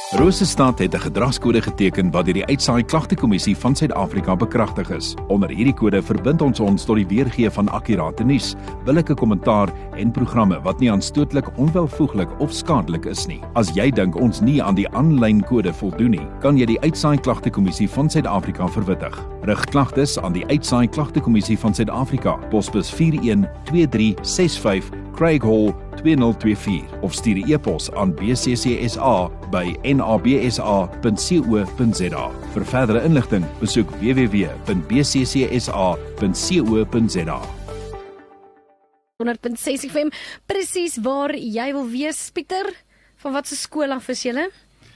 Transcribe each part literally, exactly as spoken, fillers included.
Rosestad het 'n gedragskode geteken wat deur die Uitsaai Klagtekommissie van Suid-Afrika bekragtig is. Onder hierdie kode verbind ons ons tot die weergee van akkurate nuus, billike kommentaar en programme wat nie aanstootlik, onwelvoeglik of skadelik is nie. As jy dink ons nie aan die aanlyn kode voldoen nie, kan jy die Uitsaai Klagtekommissie van Suid-Afrika verwittig. Rig klagtes aan die Uitsaai Klagtekommissie van Suid-Afrika, posbus vier een twee drie ses vyf, Craig Hall twee nul twee vier of stuur 'n e-pos aan b c c s a by n a b s a punt co punt z a. Vir verdere inligting, besoek w w w punt b c c s a punt co punt z a. honderd punt ses F M, presies waar jy wil wees, Pieter. Van wat se skool af is julle?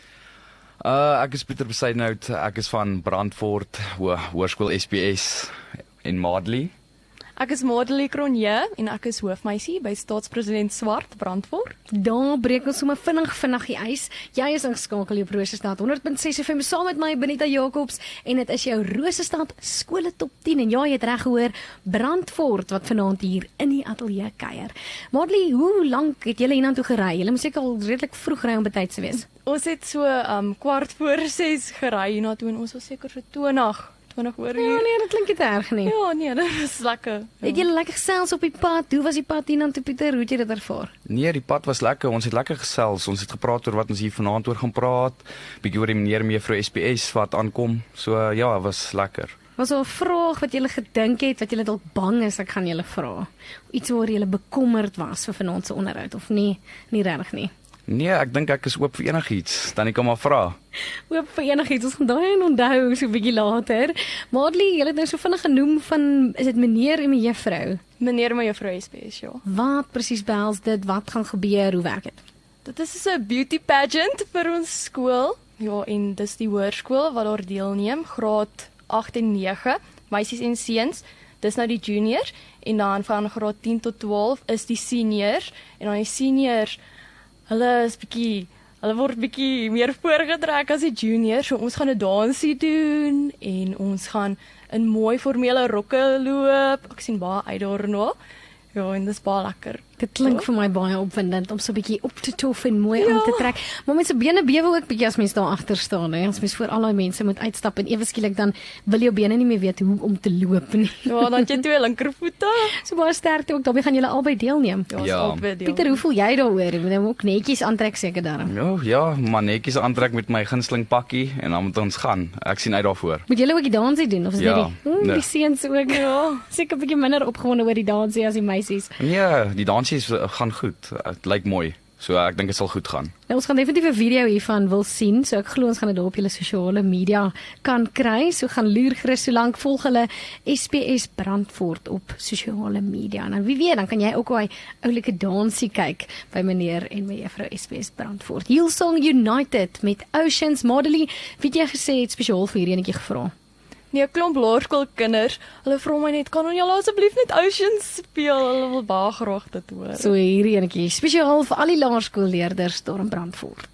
Uh, ek is Pieter Besuidenhout, ek is van Brandfort, ho Hoërskool S P S in Madley. Ek is Madeleine Cronje en ek is hoofmeisie by Staatspresident Swart, Brandfort. Daar breek ons sommer vinnig vinnig die ys. Jy is ingeskakel op Rosestad honderd punt ses F M saam met my Benita Jacobs en dit is jou Rosestad skole top tien en ja, jy het reg gehoor, Brandfort wat vanaand hier in die ateljee kuier. Madeleine, hoe lank het julle hiernatoe gery? Julle moet seker al redelik vroeg ry om betyds te wees. Ons het so um, kwart voor ses gery hiernatoe en ons was seker so twintig oor Ja, nee, dit klink nie te erg nie. Ja, nee, dit is lekker. Ja. Het julle lekker gesels op die pad? Hoe was die pad hiernatoe, Pieter? Hoe het jy dit ervaar? Nee, die pad was lekker, ons het lekker gesels, ons het gepraat oor wat ons hier vanaand oor gaan praat, bietjie oor die meneer en mevrou S P S wat aankom, so ja, was lekker. Was daar 'n vraag wat julle gedink het, wat julle dalk bang is ek gaan julle vra? Iets waar julle bekommerd was vir vanaand se onderhoud of nie, nie regtig nie? Nee, ek dink ek is oop vir enigiets, dan ek kan maar vra. Oop vir enigiets, ons gaan daai en onthou so 'n bietjie later. Madeleine, julle het nou so vinnig genoem van, is dit meneer en mevrou? Meneer en mevrou S P S, ja. Wat presies behels dit? Wat gaan gebeur? Hoe werk dit? Dit is so 'n beauty pageant vir ons skool. Ja, en dis die hoërskool wat daar deelneem, graad agt en nege, meisies en seuns. Dis nou die juniors en dan van graad tien tot twaalf is die seniors en dan die seniors, hulle is bietjie, hulle word bietjie meer voorgedrek as die juniors, so ons gaan 'n dansie doen en ons gaan in mooi formele rokke loop. Ek sien baie uit daarna. Ja, en dis baie lekker. Dit klink vir my baie opwindend om so 'n bietjie op te tof en mooi ja. aan te trek. Maar met se bene bewe ook bietjie as mens daar agter staan, hè. As mens voor al daai mense moet uitstap en ewe skielik dan wil jou bene nie meer weet hoe om te loop nie. Ja, dan het jy twee linkervoete. So baie sterkte ook. Daarmee gaan julle albei deelneem. Ja, Ja. albei deel. Pieter, hoe voel jy daaroor? Jy moet hom ook netjies aantrek seker daarom. Ja, ja, maar netjies aantrek met my gunsteling pakkie en dan moet ons gaan. Ek sien uit daarvoor. Moet julle ook die dansie doen of is Ja, dit die, mm, nee. die seuns ook? Ja, seker 'n bietjie minder opgewonde oor die dansie as die meisies. Nee, die dansies uh, gaan goed. Dit lyk mooi. So ek dink dit sal goed gaan. Nou, ons gaan definitief 'n video hiervan wil sien, so ek glo ons gaan dit daar op julle sosiale media kan kry. So gaan loer gerus so lank, volg hulle S P S Brandfort op sosiale media. En dan wie weet, dan kan jy ook daai oulike dansie kyk by meneer en mevrou S P S Brandfort. Hillsong United met Oceans. Madeleine, wie het jy gesê het spesiaal vir hierdie enetjie gevra? Nee, 'n klomp laerskoolkinders, hulle vra my net, kan julle asseblief net Oceans speel? Hulle wil baie graag dit hoor. So hierdie enetjie spesiaal vir al die laerskoolleerders daar in Brandfort.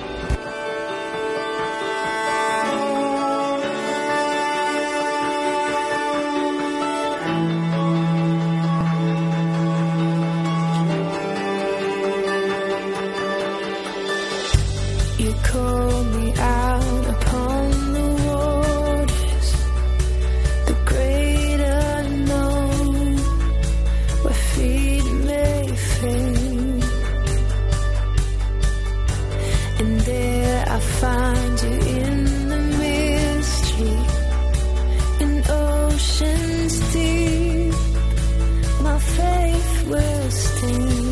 You call me out upon the waters, the great unknown, where feet may fail. And there I find you in the mystery, in oceans deep, my faith will stand.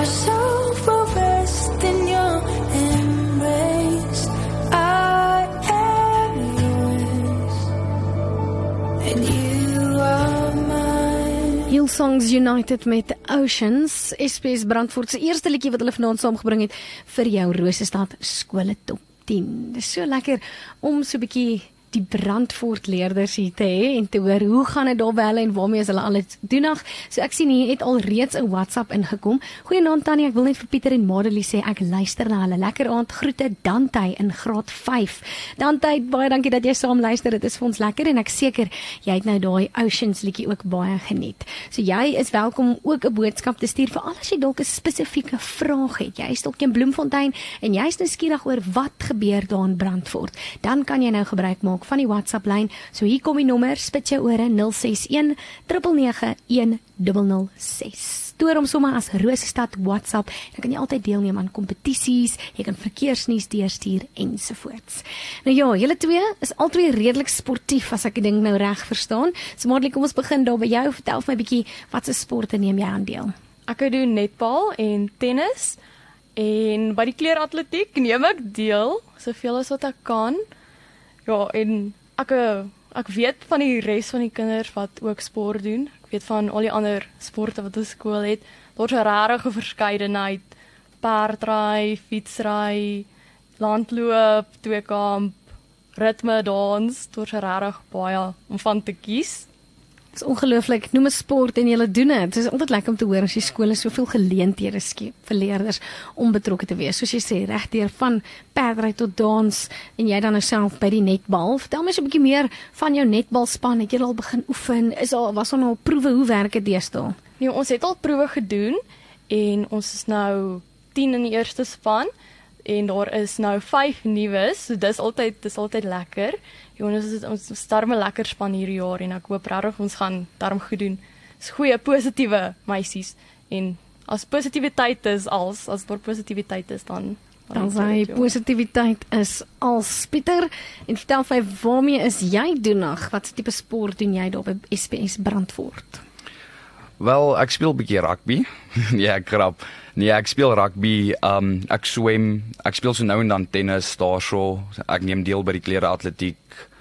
My soul will rest in your embrace. I am yours, and you are mine. Hillsongs United met Oceans, S P S Brandfort se eerste liedjie wat hulle vanaand saamgebring het vir jou Rosestad skole top tien. Dis so lekker om so 'n bietjie die Brandfort leerders hier te hê en te hoor hoe gaan dit daar by hulle en waarmee is hulle al dit doenig. So ek sien hier het al reeds 'n WhatsApp ingekom. Goeienaand Tannie, ek wil net vir Pieter en Madelie sê ek luister na hulle. Lekker aand, groete Dante in graad vyf. Dante, baie dankie dat jy saam luister. Dit is vir ons lekker en ek seker jy het nou daai Oceans liedjie ook baie geniet. So jy is welkom om ook 'n boodskap te stuur vir al as jy dalk 'n spesifieke vraag het. Jy is dalk in Bloemfontein en jy is nuuskierig oor wat gebeur daar in Brandfort. Dan kan jy nou gebruik maak van die WhatsApp lyn. So hier kom die nommer, spit jou ore nul ses een nege nege een nul nul ses. Stoor hom sommer as Rosestad WhatsApp. Dan kan jy altyd deelneem aan kompetisies, jy kan verkeersnuus deurstuur ensovoorts. Nou ja, julle twee is albei redelik sportief as ek die ding nou reg verstaan. So Madelie, kom ons begin daar by jou. Vertel vir my bietjie watse sporte neem jy aan deel? Ek doen netbal en tennis en by die kleuratletiek neem ek deel soveel as wat ek kan. Ja, en ek ek weet van die res van die kinders wat ook sport doen. Ek weet van al die ander sporte wat ons skool het. Daar's 'n regte verskeidenheid: perdry, fietsry, landloop, tweekamp, ritme, dans. Daar's regtig baie om van te kies. Dit is ongelooflik, noem 'n sport en julle doen dit. Dit is altyd lekker om te hoor as die skole soveel geleenthede skep vir leerders om betrokke te wees. Soos jy sê, regdeur van perdry tot dans en jy dan nou self by die netbal. Vertel my so 'n bietjie meer van jou netbalspan. Het jy al begin oefen? Is al was daar nou proewe? Hoe werk dit deesdae? Nee, ons het al proewe gedoen en ons is nou tien in die eerste span en daar is nou vyf nuus. So dis altyd dis altyd lekker. Ja, ons is ons starme lekker span hierdie jaar en ek hoop regtig ons gaan daarom goed doen. Dis goeie positiewe meisies en as positiwiteit is als as daar positiwiteit is dan dan sy positiwiteit is als Pieter. En vertel vir my, waarmee is jy doenig? Wat tipe sport doen jy daar by S P S Brandfort? Wel, ek speel 'n bietjie rugby. Nee, ek grap. Nee, ek speel rugby, um, ek swem, ek speel so nou en dan tennis, daarso. Ek neem deel by die kleuratletiek.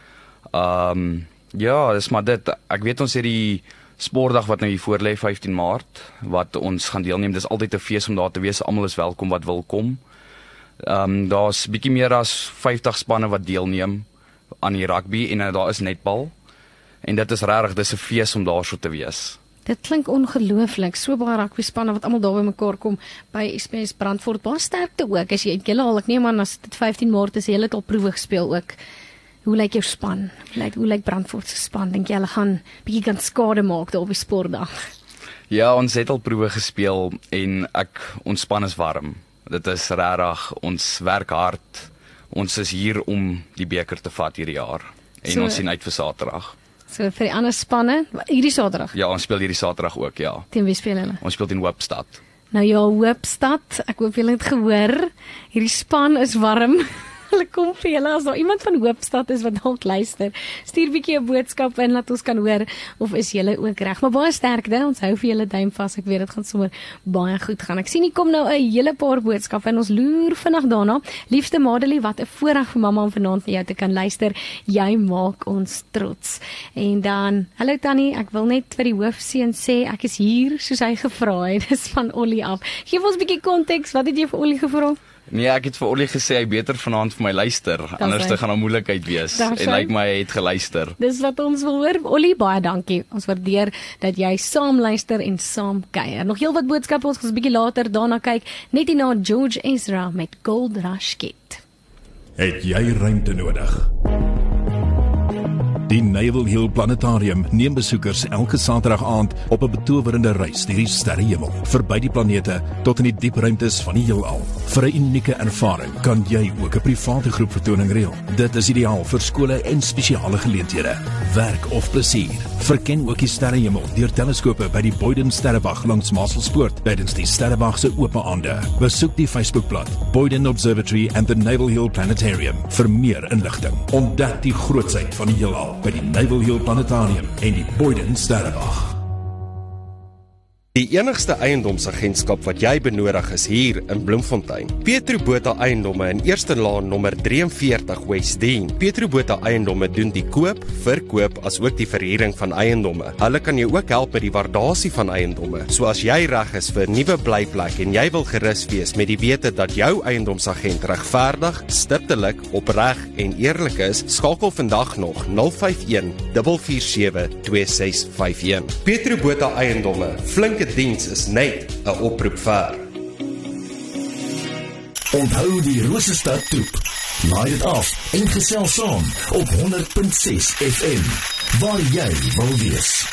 Um, ja, dis maar dit. Ek weet ons het die sportdag wat nou hier voor lê vyftien Maart, wat ons gaan deelneem. Dis altyd 'n fees om daar te wees. Almal is welkom wat wil kom. Um, daar's bietjie meer as vyftig spanne wat deelneem aan die rugby en uh, daar is netbal. En dit is regtig, dis 'n fees om daarso te wees. Dit klink ongelooflik, so baie rugby spanne wat almal daar by mekaar kom by S P S Brandfort. Baie sterkte ook, as jy julle al, ek neem aan as dit vyftien Maart is, jy het al proewe gespeel ook. Hoe lyk jou span? Hoe lyk, hoe lyk Brandfort se span? Dink jy hulle gaan bietjie kan skade maak daar op die sportdag? Ja, ons het al proewe gespeel en ek ons span is warm. Dit is regtig, ons werk hard. Ons is hier om die beker te vat hierdie jaar en so, ons sien uit vir Saterdag. So vir die ander spanne, hierdie Saterdag? Ja, ons speel hierdie Saterdag ook, ja. Teen wie speel hulle? Ons speel teen Hoopstad. Nou ja, Hoopstad, ek hoop julle het gehoor, hierdie span is warm. Hulle kom vir julle, as daar iemand van Hoopstad is wat dalk luister, stuur bietjie 'n boodskap in, laat ons kan hoor of is julle ook reg. Maar baie sterkte, ons hou vir julle duim vas, ek weet dit gaan sommer baie goed gaan. Ek sien hier kom nou 'n hele paar boodskappe en ons loer vinnig daarna. Liefste Madelie, wat 'n voorreg vir mamma om vanaand na jou te kan luister. Jy maak ons trots. En dan, hallo Tannie, ek wil net vir die hoofseun sê, ek is hier soos hy gevra het, dis van Ollie af. Geef ons 'n bietjie konteks, wat het jy vir Ollie gevra? Nee, ek het vir Ollie gesê hy beter vanaand vir my luister, anders te gaan 'n moeilikheid wees. En lyk like my hy het geluister. Dis wat ons wil hoor. Ollie, baie dankie. Ons waardeer dat jy saam luister en saam kuier. Nog heel wat boodskappe, ons gaan 'n bietjie later daarna kyk, net hierna George Ezra met Gold Rush Kid. Het jy ruimte nodig? Die Naval Hill Planetarium neem besoekers elke Saterdag aand op 'n betowerende reis deur die sterrehemel, verby die planete tot in die diep ruimtes van die heelal. Vir 'n unieke ervaring kan jy ook 'n private groep vertoning reël. Dit is ideaal vir skole en spesiale geleenthede, werk of plesier. Verken ook die sterrehemel deur teleskope by die Boyden Sterrewag langs Marselspoort tydens die Sterrewag se oop aande. Besoek die Facebookblad Boyden Observatory and the Naval Hill Planetarium vir meer inligting. Ontdek die grootsheid van die heelal by die Naval Hill Planetarium en die Boyden Sterrewag. Die enigste eiendomsagentskap wat jy benodig is hier in Bloemfontein. Petro Botha Eiendomme in Eerste Laan nommer drieënveertig West Dean. Petro Botha Eiendomme doen die koop, verkoop as ook die verhuuring van eiendomme. Hulle kan jou ook help met die waardasie van eiendomme. So as jy reg is vir 'n nuwe blyplek en jy wil gerus wees met die wete dat jou eiendomsagent regverdig, stiptelik, opreg en eerlik is, skakel vandag nog nul vyf een vier vier sewe twee ses vyf een. Petro Botha Eiendomme, flinke diens is net 'n oproep ver. Onthou die Rosestad troep. Laai dit af en gesels saam op honderd punt ses F M, waar jy wil wees.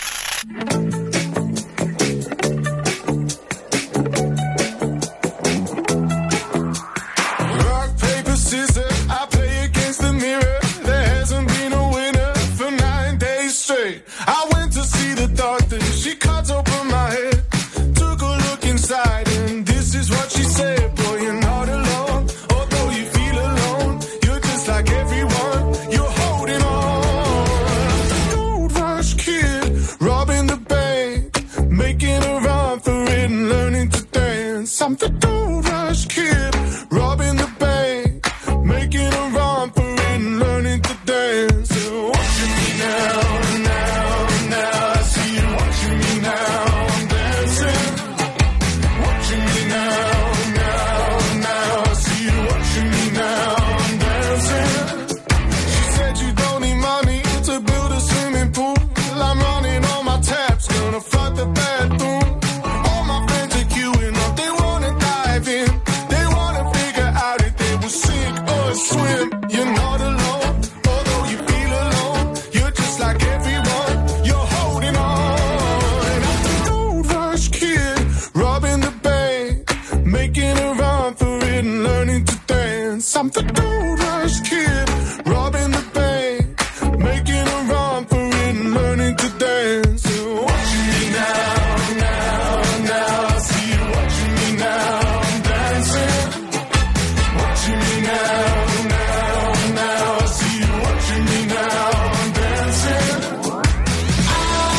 Rock, paper, scissors, I play against the mirror. There hasn't been a winner for nine days straight. I went to see the doctor, she cut open my head, took a look inside, and this is what she said. Boy, you're not alone, although you feel alone. You're just like everyone, you're holding on. The Gold Rush kid, robbing the bank, making a run for it and learning to dance. I'm the Gold Rush kid, robbing the bank, making a run for it and learning to dance. So watching me now, now, now, I see you watching me now, I'm dancing. Watching me now, now, now, I see you watching me now, I'm dancing. She said you don't need money to build a swimming pool. I'm running on my taps, gonna flood the bathroom. All my friends are queuing up, they wanna dive in. They wanna figure out if they will sink or swim. You're not alone, although you feel alone. You're just like everyone, you're holding on. I'm the Gold Rush kid, robbing the bank, making a run for it and learning to dance. I'm the Gold Rush kid, robbing the bank, making a run for it and learning to dance. So watching me now, now, now, I see you watching me now, I'm dancing. Watching me now, now, now, I see you watching me now, I'm dancing. I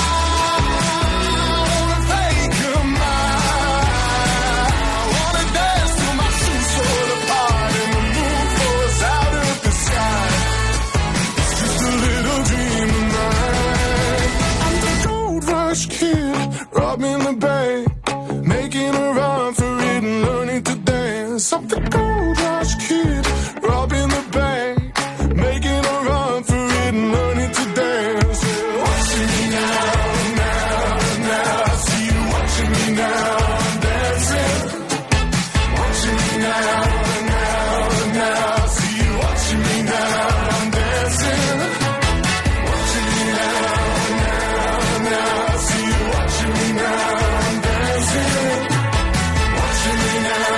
wanna take your mind, I wanna dance till my shoes fall apart and the moon falls out of the sky. It's just a little dream of mine. I'm the Gold Rush kid, robbing the bank, making a run for it and learning to dance. I'm the Gold Rush kid, robbing the bank, making a run for it and learning to dance. Yeah, watching me now, now, now, I see you watching me now, I'm dancing. Watching me now, now, now, I see you watching me now, I'm dancing. Watching me now, now, now, I see you watching me now, I'm dancing. Watching me now,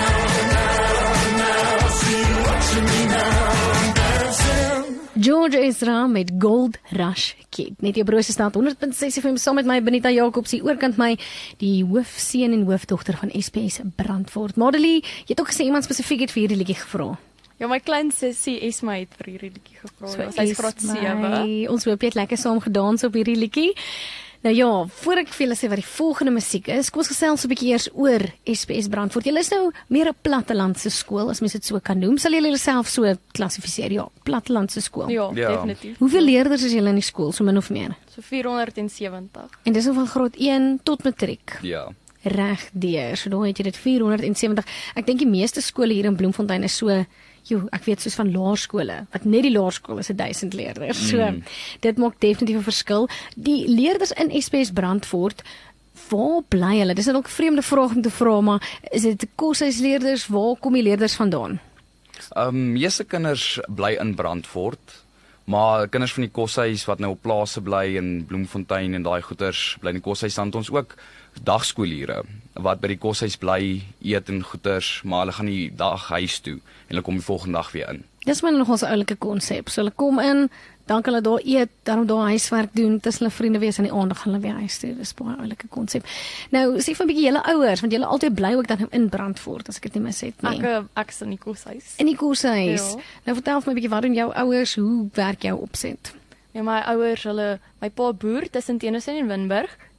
now, now, I see you watching me now, I'm dancing. George Ezra met Gold Rush Kid. Net jou broers staat honderd punt ses F M saam met my Benita Jacobs hier oorkant my, die hoofseun en hoofdogter van S P S Brandfort. Madelie, jy het ook gesê iemand spesifiek het vir hierdie liedjie gevra. Ja, my klein sussie Esma het vir hierdie liedjie gevra. So, Sy's graad sewe. Ons hoop jy het lekker saam gedans op hierdie liedjie. Nou ja, voor ek vir julle sê wat die volgende musiek is, kom ons gesels 'n bietjie eers oor S P S Brandfort. Julle is nou meer 'n plattelandse skool, as mens dit so kan noem. Sal julle julleself so klassifiseer? Ja, plattelandse skool. Ja, Ja. definitief. Hoeveel leerders is julle in die skool, so min of meer? So vierhonderd en sewentig. En dis nou van graad een tot matriek. Ja. Reg deur. So dan het jy dit vierhonderd en sewentig. Ek dink die meeste skole hier in Bloemfontein is so, joh, ek weet soos van laerskole, wat net die laerskool is duisend leerders. So Mm. dit maak definitief 'n verskil. Die leerders in S P S Brandfort, waar bly hulle? Dis 'n dalk vreemde vraag om te vra, maar is dit koshuisleerders? Waar kom die leerders vandaan? Ehm um, meeste kinders bly in Brandfort, maar kinders van die koshuis wat nou op plase bly in Bloemfontein en daai goeters bly in die koshuis, dan het ons ook dagskooliere wat by die koshuis bly, eet en goeters, maar hulle gaan die dag huis toe en hulle kom die volgende dag weer in. Dis maar nog ons oulike konsep. So hulle kom in, dan kan hulle daar eet, dan daar huiswerk doen, tussen hulle vriende wees aan die aand gaan hulle weer huis toe. Dis baie oulike konsep. Nou, sê van 'n bietjie julle ouers, want julle altyd bly ook dan nou in Brandfort, as ek dit nie mis het nie. Ek ek is in die koshuis. In die koshuis. Ja. Nou vertel vir my 'n bietjie, wat doen jou ouers? Hoe werk jou opset? Ja, my ouers, hulle, my pa boer tussen Tennyson en Winburg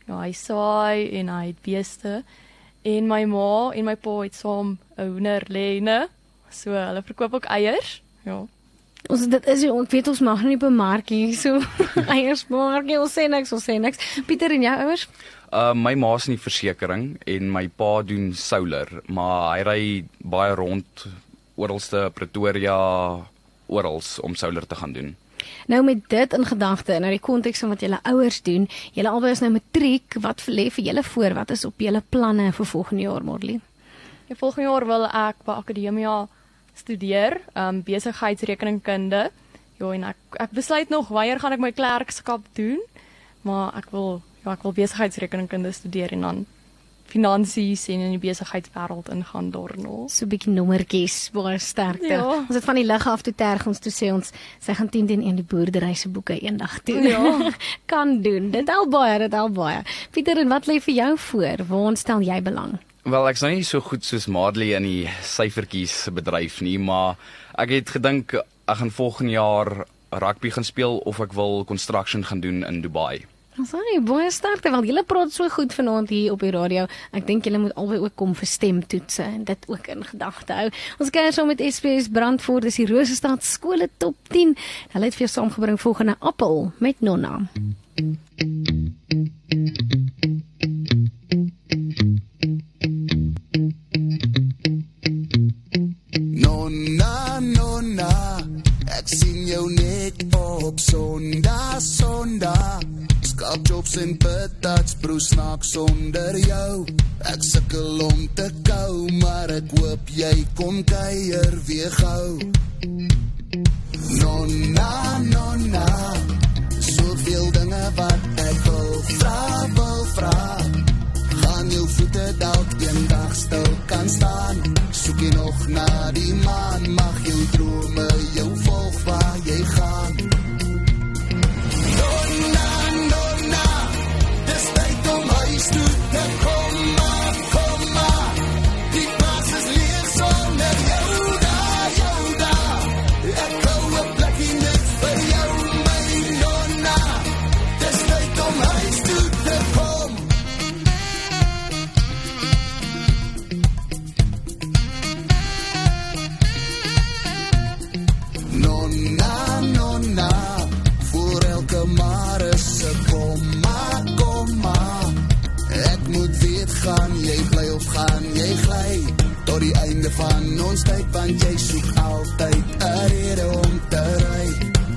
ja, hy saai en hy het beeste. En my ma en my pa het saam 'n hoender lê, so hulle verkoop ook eiers. Ja. Ons dit is ek weet ons mag nie bemark hier so eiers maak nie, ons sê niks, ons sê niks. Pieter en jou ouers? Uh, my ma is in die versekering en my pa doen solar, maar hy ry baie rond oralste Pretoria orals om solar te gaan doen. Nou met dit in gedagte, nou die konteks van wat julle ouers doen, julle albei is nou matriek, wat lê vir julle voor? Wat is op julle planne vir volgende jaar, Morley? Ja, volgende jaar wil ek by Akademia studeer, um, besigheidsrekeningkunde. Ja, en ek ek besluit nog wanneer gaan ek my klerkskap doen, maar ek wil ja, ek wil besigheidsrekeningkunde studeer en dan finansies en in die besigheidswêreld ingaan daarna. So 'n bietjie nommertjies, baie sterkte. Ja. Ons het van die lig af toe terg ons toe sê ons sy gaan tien teen een die boerdery se boeke eendag doen. Ja. Kan doen. Dit al baie, dit al baie. Pieter, en wat lê vir jou voor? Waar stel jy belang? Wel, ek's nou nie so goed soos Madly in die syfertjies bedryf nie, maar ek het gedink ek gaan volgende jaar rugby gaan speel of ek wil construction gaan doen in Dubai. Ons sê baie sterkte, want julle praat so goed vanaand hier op die radio. Ek dink julle moet albei ook kom vir stemtoetse en dit ook in gedagte hou. Ons kuier saam met S P S Brandfort, dis die Rosestad skole top tien. Hulle het vir jou saamgebring volgende Appel met Nonna. Nonna, nonna, ek sien jou net op Sondag, Sondag. Skapjobs en patats, broer snaak sonder jou. Ek sukkel om te kou, maar ek hoop jy kom kuier weer gou. Nonna, nonna, soveel dinge wat ek wil vra, wil vra. Gaan jou voete dalk eendag stil kan staan. Soek jy nog na die maan, mag jou drome jou volg waar jy gaan. Nonna, nonna, dis tyd om huis toe te kom, maar, kom maar. Die plaas is leeg sonder jou daar, jou daar. Ek hou 'n plekkie net vir jou, my nonna. Dis tyd om huis toe te kom. Nonna, nonna, voor elke maar is 'n komma, komma. Ek moet weet, gaan jy bly of gaan jy gly? Tot die einde van ons tyd, want jy soek altyd 'n rede om te ry.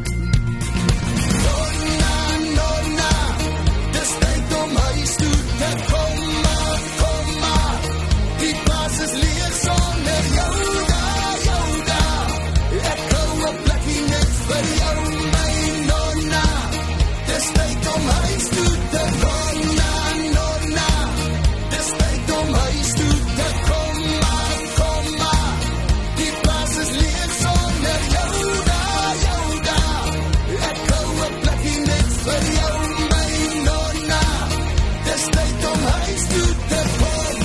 Nonna, nonna, dis tyd om huis toe te kom, maar, kom maar. Die plaas is leeg sonder jou daar, jou daar. Ek hou 'n plekkie net vir jou, my nonna. Dis tyd om huis toe te kom, na, nonna. Dis tyd om huis toe te kom, maar, kom maar. Die plaas is leeg sonder jou daar, jou daar. Ek hou 'n plekkie net vir jou, my nonna. Dis tyd om huis toe te kom.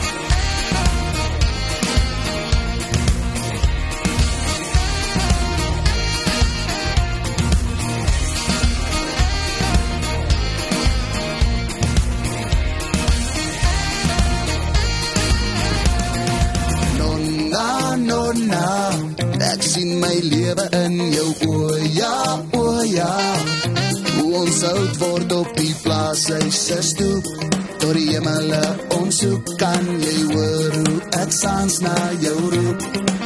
Nonna, nonna, ek sien my lewe in jou oë, ja, o ja. Hoe ons oud word op die plaas, hy se stoep. Tot die hemele ons soek, kan jy hoor hoe ek saans na jou roep.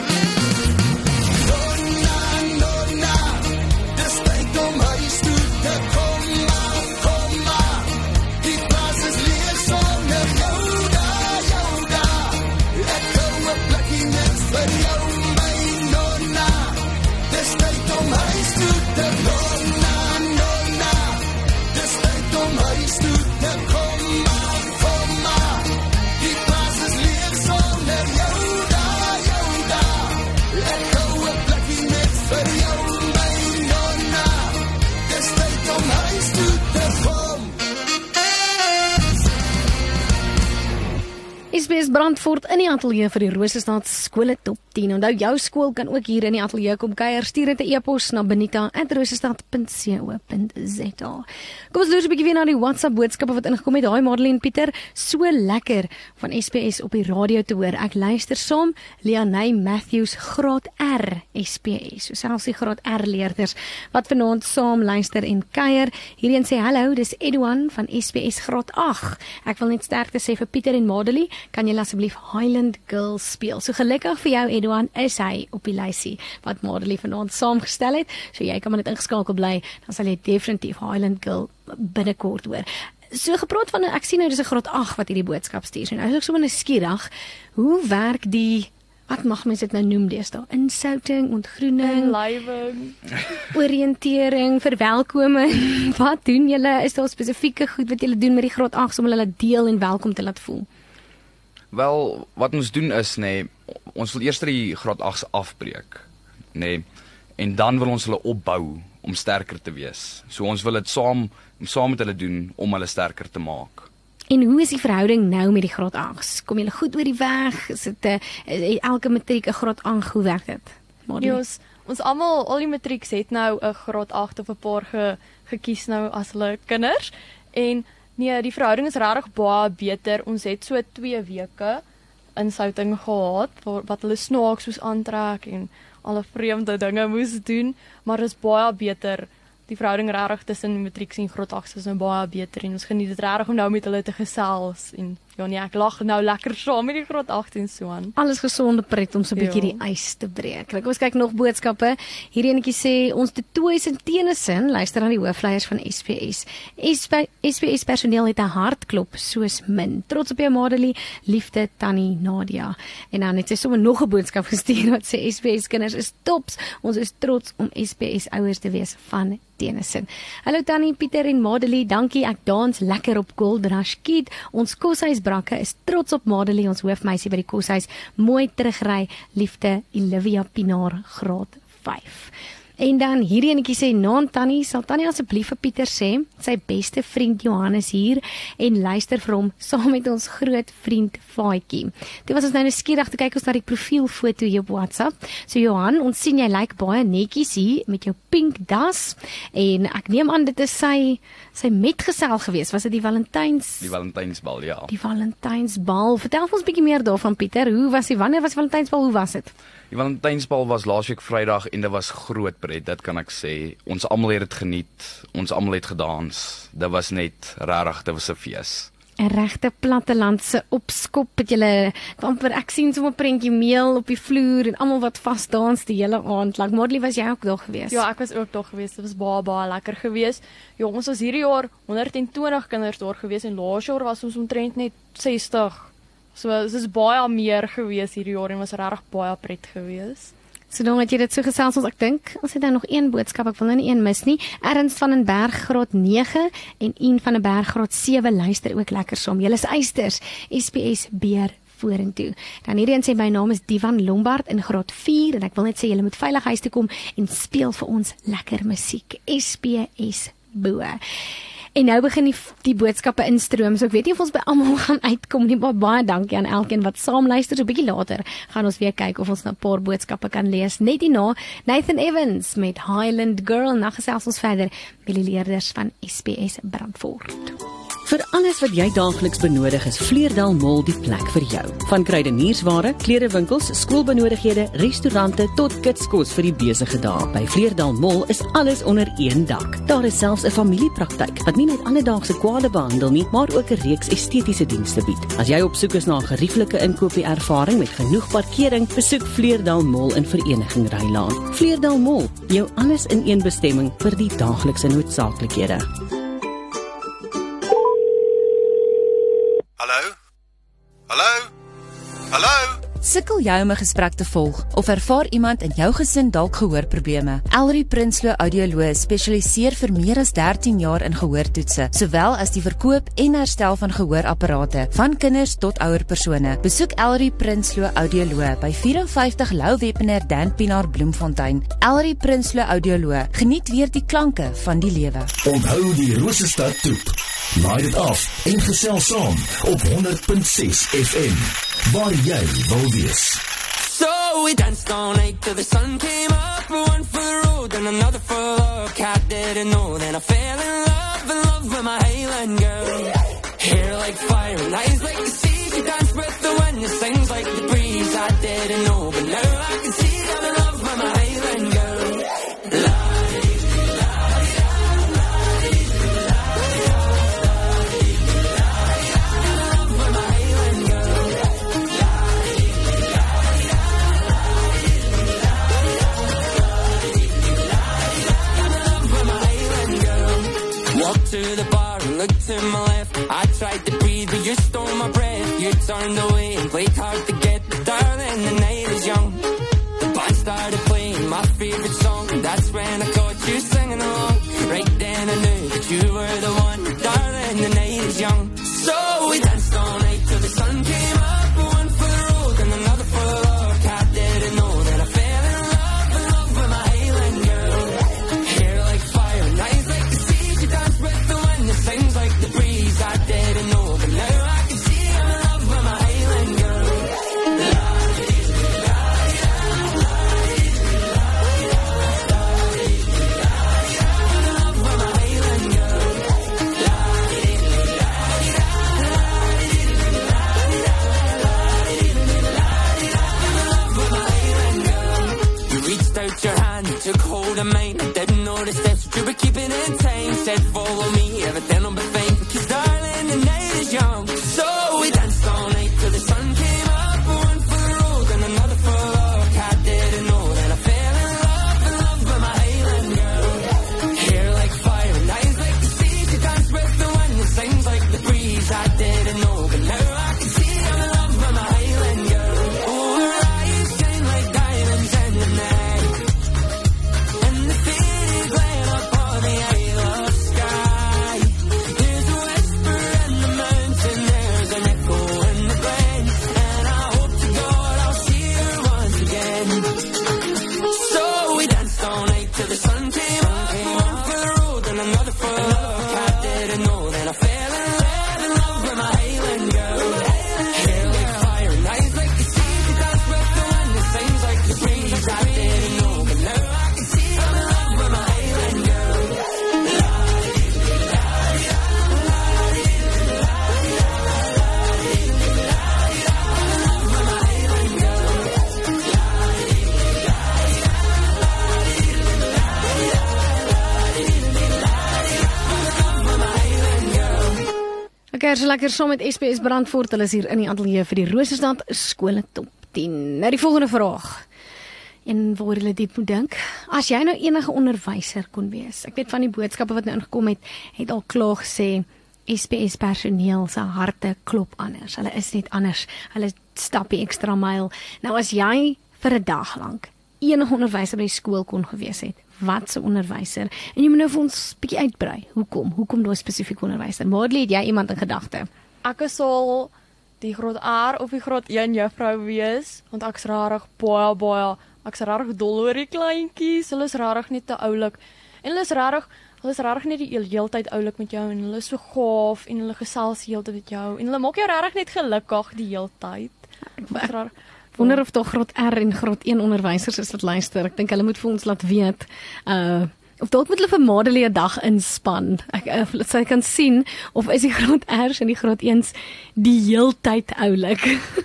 Nonna, nonna, dis tyd om huis toe te kom, maar, kom maar. Die plaas is leeg sonder jou daar, jou daar. Ek hou 'n plekkie net vir jou, my nonna. Dis tyd om huis toe te kom, na, nonna. Dis tyd om huis toe te kom, maar, kom maar. Die plaas is leeg sonder jou daar, jou daar. S B S Brandfort in die ateljee vir die Rosestad skole top tien. Onthou, jou skool kan ook hier in die ateljee kom kuier. Stuur dit 'n e-pos na benita at rosestad punt co punt za. Kom ons loer 'n bietjie weer na die WhatsApp boodskappe wat ingekom het. Haai Madeleine Pieter, so lekker van S B S op die radio te hoor. Ek luister saam. Leanay Matthews, graad R S B S. So selfs die graad R leerders wat vanaand saam luister en kuier. Hierheen sê hallo, dis Edouan van S B S graad agt. Ek wil net sterkte sê vir Pieter en Madeleine. Kan jy asseblief Highland Girl speel? So gelukkig vir jou Edouan is hy op die lysie wat Madeleine vanaand saamgestel het. So jy kan maar net ingeskakel bly, dan sal jy definitief Highland Girl binnekort hoor. So gepraat van, ek sien nou dis 'n graad agt wat hierdie boodskap stuur. So nou is ek sommer nuuskierig, hoe werk die, wat mag mens dit nou noem deesdae? Insouting, ontgroening, Inlywing, oriëntering, verwelkoming. Wat doen julle? Is daar spesifieke goed wat julle doen met die graad agt om hulle deel en welkom te laat voel? Wel, wat ons doen is, nee, ons wil eers die graad agt afbreek, nee, en dan wil ons hulle opbou om sterker te wees. So ons wil dit saam, saam met hulle doen om hulle sterker te maak. En hoe is die verhouding nou met die graad agt? Kom julle goed oor die weg? Is dit uh, elke matriek 'n graad agt? Hoe werk dit? Ja, ons, ons almal, al die matrieks het nou 'n graad agt of 'n paar ge, gekies nou as hulle kinders. En nee, die verhouding is regtig baie beter. Ons het so twee weke insouting gehad wat hulle snaaks moes aantrek en alle vreemde dinge moes doen, maar dit is baie beter. Die verhouding regtig tussen matrieks en graad agt is nou baie beter en ons geniet dit regtig om nou met hulle te gesels en ja nee, ek lag nou lekker saam met die graad agt en so aan. Alles gesonde pret om so 'n bietjie Ja. die ys te breek. Kom ons kyk nog boodskappe. Hierdie enetjie sê ons te toys in Tennyson, luister aan die hoofleiers van S B S. S B S personeel het 'n hartklop soos min. Trots op jou Madeleine, liefde Tannie Nadia. En dan het sy sommer nog 'n boodskap gestuur wat sê S B S kinders is tops. Ons is trots om S B S ouers te wees van Tennyson. Hallo Tannie, Pieter en Madeleine, dankie. Ek dans lekker op Gold Rush Kid. Ons koshuis brakke is trots op Madeleine, ons hoofmeisie by die koshuis. Mooi terugry, liefde Olivia Pinaar, graad vyf. En dan hierdie enetjie sê, naam Tannie, sal Tannie asseblief vir Pieter sê, sy beste vriend Johannes hier, en luister vir hom, saam met ons groot vriend Faatjie. Dit was ons nou nuuskierig, te kyk ons na die profielfoto hier op WhatsApp. So Johan, ons sien jy lyk baie netjies hier, met jou pink das, en ek neem aan dit is sy, sy metgesel gewees, was dit die Valentyns? Die Valentynsbal, ja. Die Valentynsbal, vertel ons 'n bietjie meer daarvan Pieter, hoe was die, wanneer was die Valentynsbal, hoe was dit? Die Valentynsbal was laasweek Vrydag en dit was groot pret, dit kan ek sê. Ons almal het dit geniet, ons almal het gedans. Dit was net regtig, dit was 'n fees. 'n Regte plattelandse opskop het julle, amper ek sien sommer 'n prentjie meel op die vloer en almal wat vas dans die hele aand. Like Madeleine, was jy ook daar gewees? Ja, ek was ook daar gewees. Dit was baie baie lekker gewees. Ja, ons was hierdie jaar honderd en twintig kinders daar gewees en laas jaar was ons omtrent net sestig. So dit is baie meer gewees hierdie jaar en was regtig baie pret gewees. So dan het jy dit so gesels ons, ek dink, ons het nou nog een boodskap, ek wil nou nie een mis nie. Ernst van den Berg graad nege en een van den Berg graad sewe luister ook lekker saam. Julle is eisters, S B S beer vorentoe. Dan hierdie een sê my naam is Divan Lombard in graad vier en ek wil net sê julle moet veilig huis toe kom en speel vir ons lekker musiek. S B S Bo. En nou begin die, die boodskappe instroom, so ek weet nie of ons by almal gaan uitkom nie, maar baie dankie aan elkeen wat saam luister. So 'n bietjie later gaan ons weer kyk of ons nou 'n paar boodskappe kan lees. Net hierna Nathan Evans met Highland Girl, na gesels ons verder met die leerders van S B S Brandfort. Vir alles wat jy daagliks benodig is Vleerdal Mall die plek vir jou. Van kruideniersware, klerewinkels, skoolbenodighede, restaurante tot kitskos vir die besige dae. By Vleerdal Mall is alles onder een dak. Daar is selfs 'n familiepraktyk wat nie net alledaagse kwade behandel nie, maar ook 'n reeks estetiese dienste bied. As jy op soek is na 'n gerieflike inkopieervaring met genoeg parkering, besoek Vleerdal Mall in Vereniging Rylaan. Vleerdal Mall, jou alles in een bestemming vir die daaglikse noodsaaklikhede. Hallo? Hallo? Hallo? Sukkel jy om 'n gesprek te volg of ervaar iemand in jou gesin dalk gehoorprobleme? Elrie Prinsloo Audioloog spesialiseer vir meer as dertien jaar in gehoortoetse, sowel as die verkoop en herstel van gehoorapparate, van kinders tot ouer persone. Besoek Elrie Prinsloo Audioloog by vyf vyf vyf Lou Wepener Dan Pinaar Bloemfontein. Elrie Prinsloo Audioloog, geniet weer die klanke van die lewe. Onthou die Rosestad toep. Laai dit af en gesels saam op honderd punt ses F M, waar jy wil wees. So we danced all night till the sun came up. One for the road and another for love. Cat didn't know, then I fell in love, in love with my Highland girl. Hair like fire and eyes like the sea. She danced with the wind and sings like the breeze. I didn't know, but now I can see I'm in love with my Highland girl. To the bar and looked to my left. I tried to breathe, but you stole my breath. You turned away and played hard to get. But darling, the night is young. The band started playing my favorite song. That's when I caught you singing along. Right then I knew that you were the one. Darling, the night is young. So we danced all night till the sun came up. One for the road and another for love. Cat didn't know that I fell in love, in love with my Highland girl. Hair like fire and eyes like the sea. She danced with the wind and sings like the breeze. I didn't know, but now I can see I'm in love with my Highland girl. Out your hand, you took hold of mine. I didn't know the steps, but you were keeping in time. Said follow me, everything will be fine. Because darling, the night is young. So we danced all night till the sun came up. One for the road and another for love. I didn't know that I fell in love, in love with my Highland girl. Hair like fire and eyes like the sea. She danced with the wind and sings like the breeze. I didn't know, but now I can see I'm in love with my Highland girl. Oh, her eyes shine like diamonds in the night. Lekker, so lekker saam met S P S Brandfort. Hulle is hier in die ateljee vir die Roosersdal skole top tien. Nou die volgende vraag. En waar hulle diep moet dink. As jy nou enige onderwyser kon wees. Ek weet van die boodskappe wat nou ingekom het, het al klaar gesê S P S personeel se harte klop anders. Hulle is net anders. Hulle stap die ekstra myl. Nou as jy vir 'n dag lank enige onderwyser by die skool kon gewees het, wat se onderwyser? En jy moet nou vir ons bietjie uitbrei. Hoekom? Hoekom daai spesifieke onderwyser? Maadlie, het jy iemand in gedagte? Ek sal die graad R of die graad een juffrou wees, want ek's rarig baie baie, ek's rarig dol oor die kleintjies. Hulle is rarig net te oulik. En hulle is rarig, hulle is rarig net die heeltyd oulik met jou en hulle is so gaaf en hulle gesels heeltyd met jou en hulle maak jou rarig net gelukkig die heeltyd. Ek's rarig. Wonder of toch graad R en graad een onderwysers is wat luister. Ek dink hulle moet vir ons laat weet. Uh of dalk moet hulle vir Madelie 'n dag inspan. Ek uh, sy kan sien of is die graad R's en die graad eens die heeltyd oulik.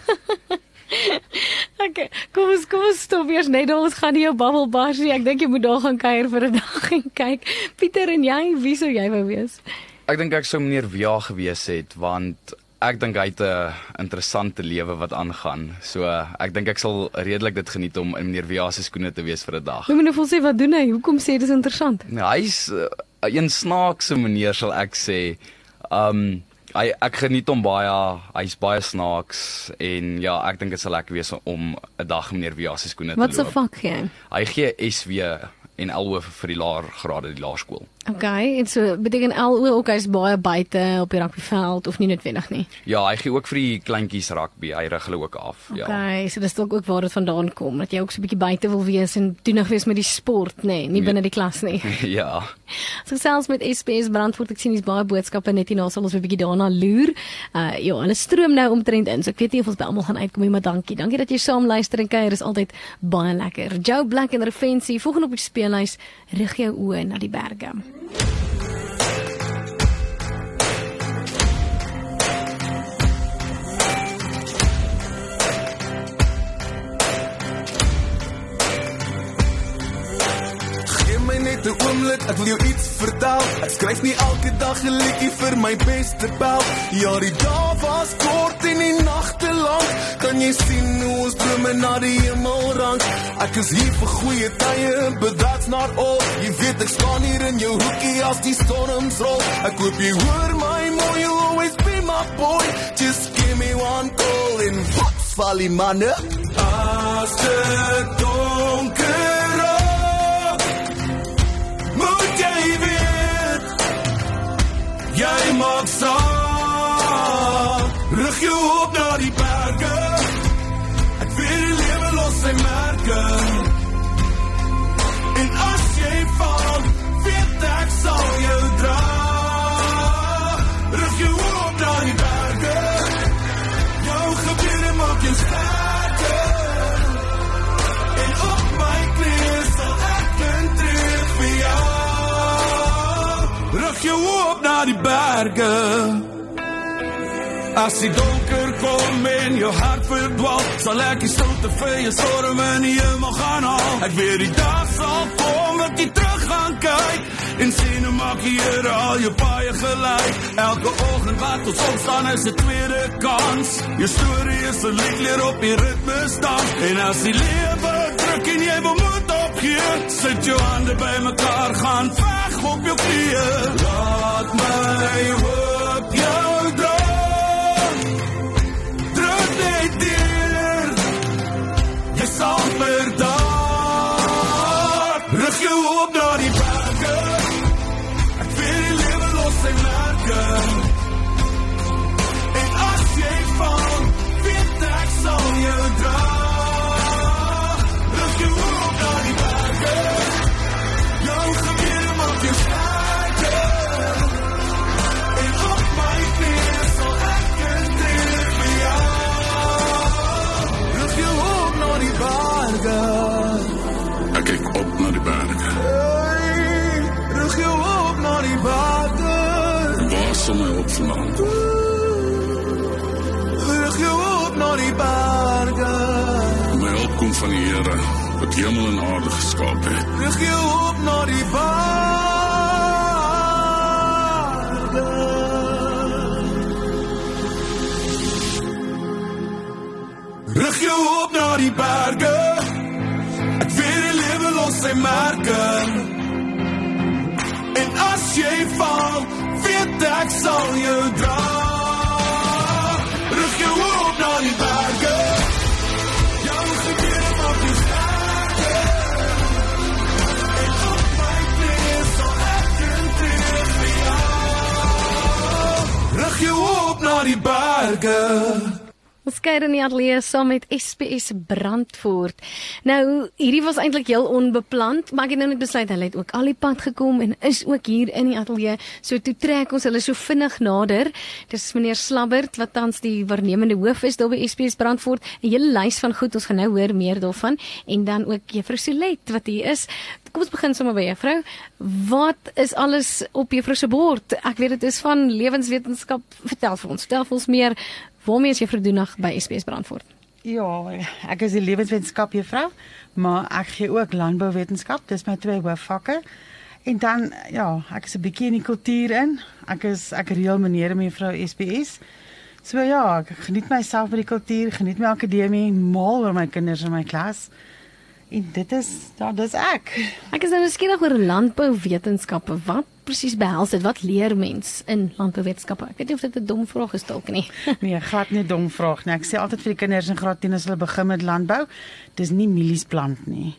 Okay, kom ons kom ons stop eers net. Ons gaan nie jou babbel barsie. Ek dink jy moet daar gaan kuier vir 'n dag en kyk. Pieter en jy, wie sou jy wou wees? Ek dink ek sou meneer Via gewees het, want ek dink hy het 'n interessante lewe wat aangaan. So ek dink ek sal redelik dit geniet om in meneer Via se skoene te wees vir 'n dag. Jy moet nou vol sê wat doen hy? Hoekom sê dis interessant? Nou, hy's uh, een snaakse manier sal ek sê. Um hy ek geniet hom baie. Hy's baie snaaks en ja, ek dink dit sal lekker wees om 'n dag meneer Via se skoene te wat loop. Wat se vak gee hy? Hy gee S W en L O vir die laer grade, die laerskool. Okay, en so beteken L O ook hy's baie buite op die rugbyveld of nie noodwendig nie. Ja, hy gee ook vir die kleintjies rugby, hy rig hulle ook af. Ja. Okay, so dis dalk ook waar dit vandaan kom, dat jy ook so 'n bietjie buite wil wees en toenig wees met die sport, nê, nee, nie binne die klas nie. Ja. So selfs met S P S Brandfort, ek sien dis baie boodskappe net hierna, sal ons 'n bietjie daarna loer. Uh ja, hulle stroom nou omtrent in, so ek weet nie of ons by almal gaan uitkom nie, maar dankie. Dankie dat jy saam luister en kuier, is altyd baie lekker. Joe Black en Refensie, volgende op die speellys, rig jou oë na die berge. Net 'n oomblik, ek wil jou iets vertel. Ek skryf nie elke dag 'n liedjie vir my beste pel. Ja, die dae was kort en die nagte lank. Kan jy sien hoe ons drome na die hemel rank? Ek is hier vir goeie tye, but that's not all. Jy weet ek staan hier in jou hoekie as die storms rol. Ek hoop jy hoor my mooi, you'll always be my boy. Just give me one call en wat's val die manne? As dit donker jy maak saak, rig jou op na die berge, ek weet die lewe los sy merke, en as jy val, weet ek sal jou dra, rig jou op na die berge, jou gebeurde maak jou sterker, en op my knie sal ek een tree vir jou, rig jou op na die berge. As die donker kom en jou hart verdwaal, sal ek die stilte vir jou storm in die hemel gaan haal. Ek weet die dag sal kom dat jy terug gaan kyk en sien hoe maak die Here al jou paaie gelyk. Elke oggend wat ons opstaan is 'n tweede kans. Jou storie is 'n lied leer op die ritme staan. En as die lewe druk en jy wil moed opgee, sit jou hande by mekaar, gaan veg op jou knieë. Laat my hoop jou dra. Druk net deur. Jy sal verdaag. Rig jou op na die berge. Ek weet die lewe los sy merke. En as jy val, weet ek sal jou dra. Rig jou op na die berge. Jou gebeurde maak jou sterker. En op my knie sal ek een tree vir jou. Rig jou op na die berge. Ek kyk op na die berge. Hey, rig jou op na die berge. Waar sal my op vandaan kom? Rig jou op na die berge. My hulp kom van die Here, wat hemel en aarde geskaap het. Rig jou op na die berge. Rig jou op na die berge. Ek weet die lewe los sy merke. En as jy val, weet ek sal jou dra. Rig jou op na die berge. Jou gebeurde maak jou sterker. En op my knie sal ek een tree vir jou. Rig jou op na die berge. Ons kuier in die ateljee saam met S P S Brandfort. Nou, hierdie was eintlik heel onbepland, maar ek het nou net besluit, hulle het ook al die pad gekom en is ook hier in die ateljee. So toe trek ons hulle so vinnig nader. Dis meneer Slabbert, wat tans die waarnemende hoof is daar by S P S Brandfort. 'n Hele lys van goed, ons gaan nou hoor meer daarvan. En dan ook juffrou Solet, wat hier is. Kom ons begin sommer by juffrou. Wat is alles op juffrou se bord? Ek weet dit is van lewenswetenskap. Vertel vir ons, vertel vir ons meer. Waarmee is juffrou Doenag by S P S Brandfort? Ja, ek is die lewenswetenskap juffrou, maar ek gee ook landbouwetenskap, dis my twee hoofvakke. En dan, ja, ek is 'n bietjie in die kultuur in. Ek is ek reël meneer met juffrou S P S. So ja, ek geniet myself by die kultuur, geniet my akademie, mal oor my kinders in my klas. En dit is, ja, dis ek. Ek is nou nuuskierig oor landbouwetenskappe. Wat presies behels dit? Wat leer mens in landbouwetenskappe? Ek weet nie of dit 'n dom vraag is dalk nie. Nee, glad nie dom vraag nie. Ek sê altyd vir die kinders in graad tien as hulle begin met landbou, dis nie mielies plant nie.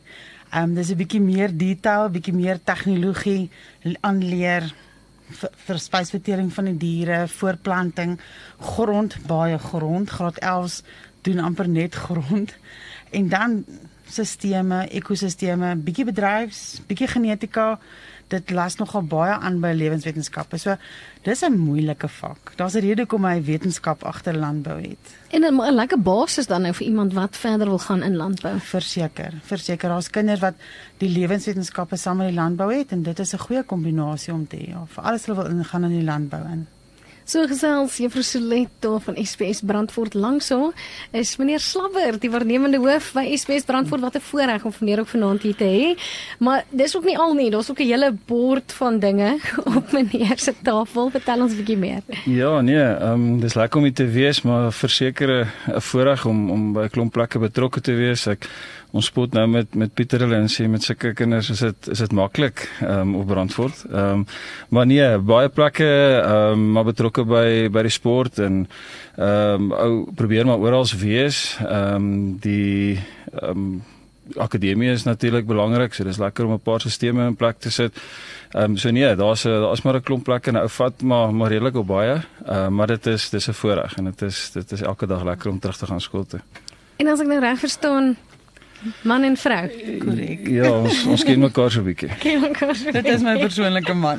Ehm um, dis 'n bietjie meer detail, bietjie meer tegnologie aanleer vir, vir spysvertering van die diere, voorplanting, grond, baie grond, graad elf doen amper net grond. En dan sisteme, ekosisteme, bietjie bedryfs, bietjie genetika. Dit las nogal baie aan by lewenswetenskappe. So dis 'n moeilike vak. Daar's 'n rede hoekom hy wetenskap agter landbou het. En 'n 'n lekker basis dan nou vir iemand wat verder wil gaan in landbou. Verseker, verseker daar's kinders wat die lewenswetenskappe saam met die landbou het en dit is 'n goeie kombinasie om te hê. Ja, vir alles hulle wil ingaan in die landbou in. So gesels Juffrou Soletto van S P S Brandfort Langso is meneer Slabber, die waarnemende hoof by S P S Brandfort. Wat 'n voorreg om meneer ook vanaand hier te hê. Maar dis ook nie al nie, daar's ook 'n hele bord van dinge op meneer se tafel. Vertel ons 'n bietjie meer. Ja, nee, ehm um, dis lekker om hier te wees, maar verseker 'n voorreg om om by 'n klomp plekke betrokke te wees. Ek Ons spot nou met met Pieter hulle en sê met sulke kinders is dit is dit maklik um, op Brandfort. Ehm um, maar nee, baie plekke ehm um, maar betrokke by by die sport en ehm um, ou probeer maar oral wees. Ehm um, die ehm um, akademie is natuurlik belangrik, so dis lekker om 'n paar sisteme in plek te sit. Ehm um, so nee, daar's 'n daar's maar 'n klomp plekke en ou vat maar maar redelik op baie. Ehm uh, maar dit is dis 'n voorreg en dit is dit is elke dag lekker om terug te gaan skool toe. En as ek nou reg verstaan, man en vrou. Korrek. Ja, ons ons ken mekaar so 'n bietjie. Ken mekaar so. Dit is my persoonlike man.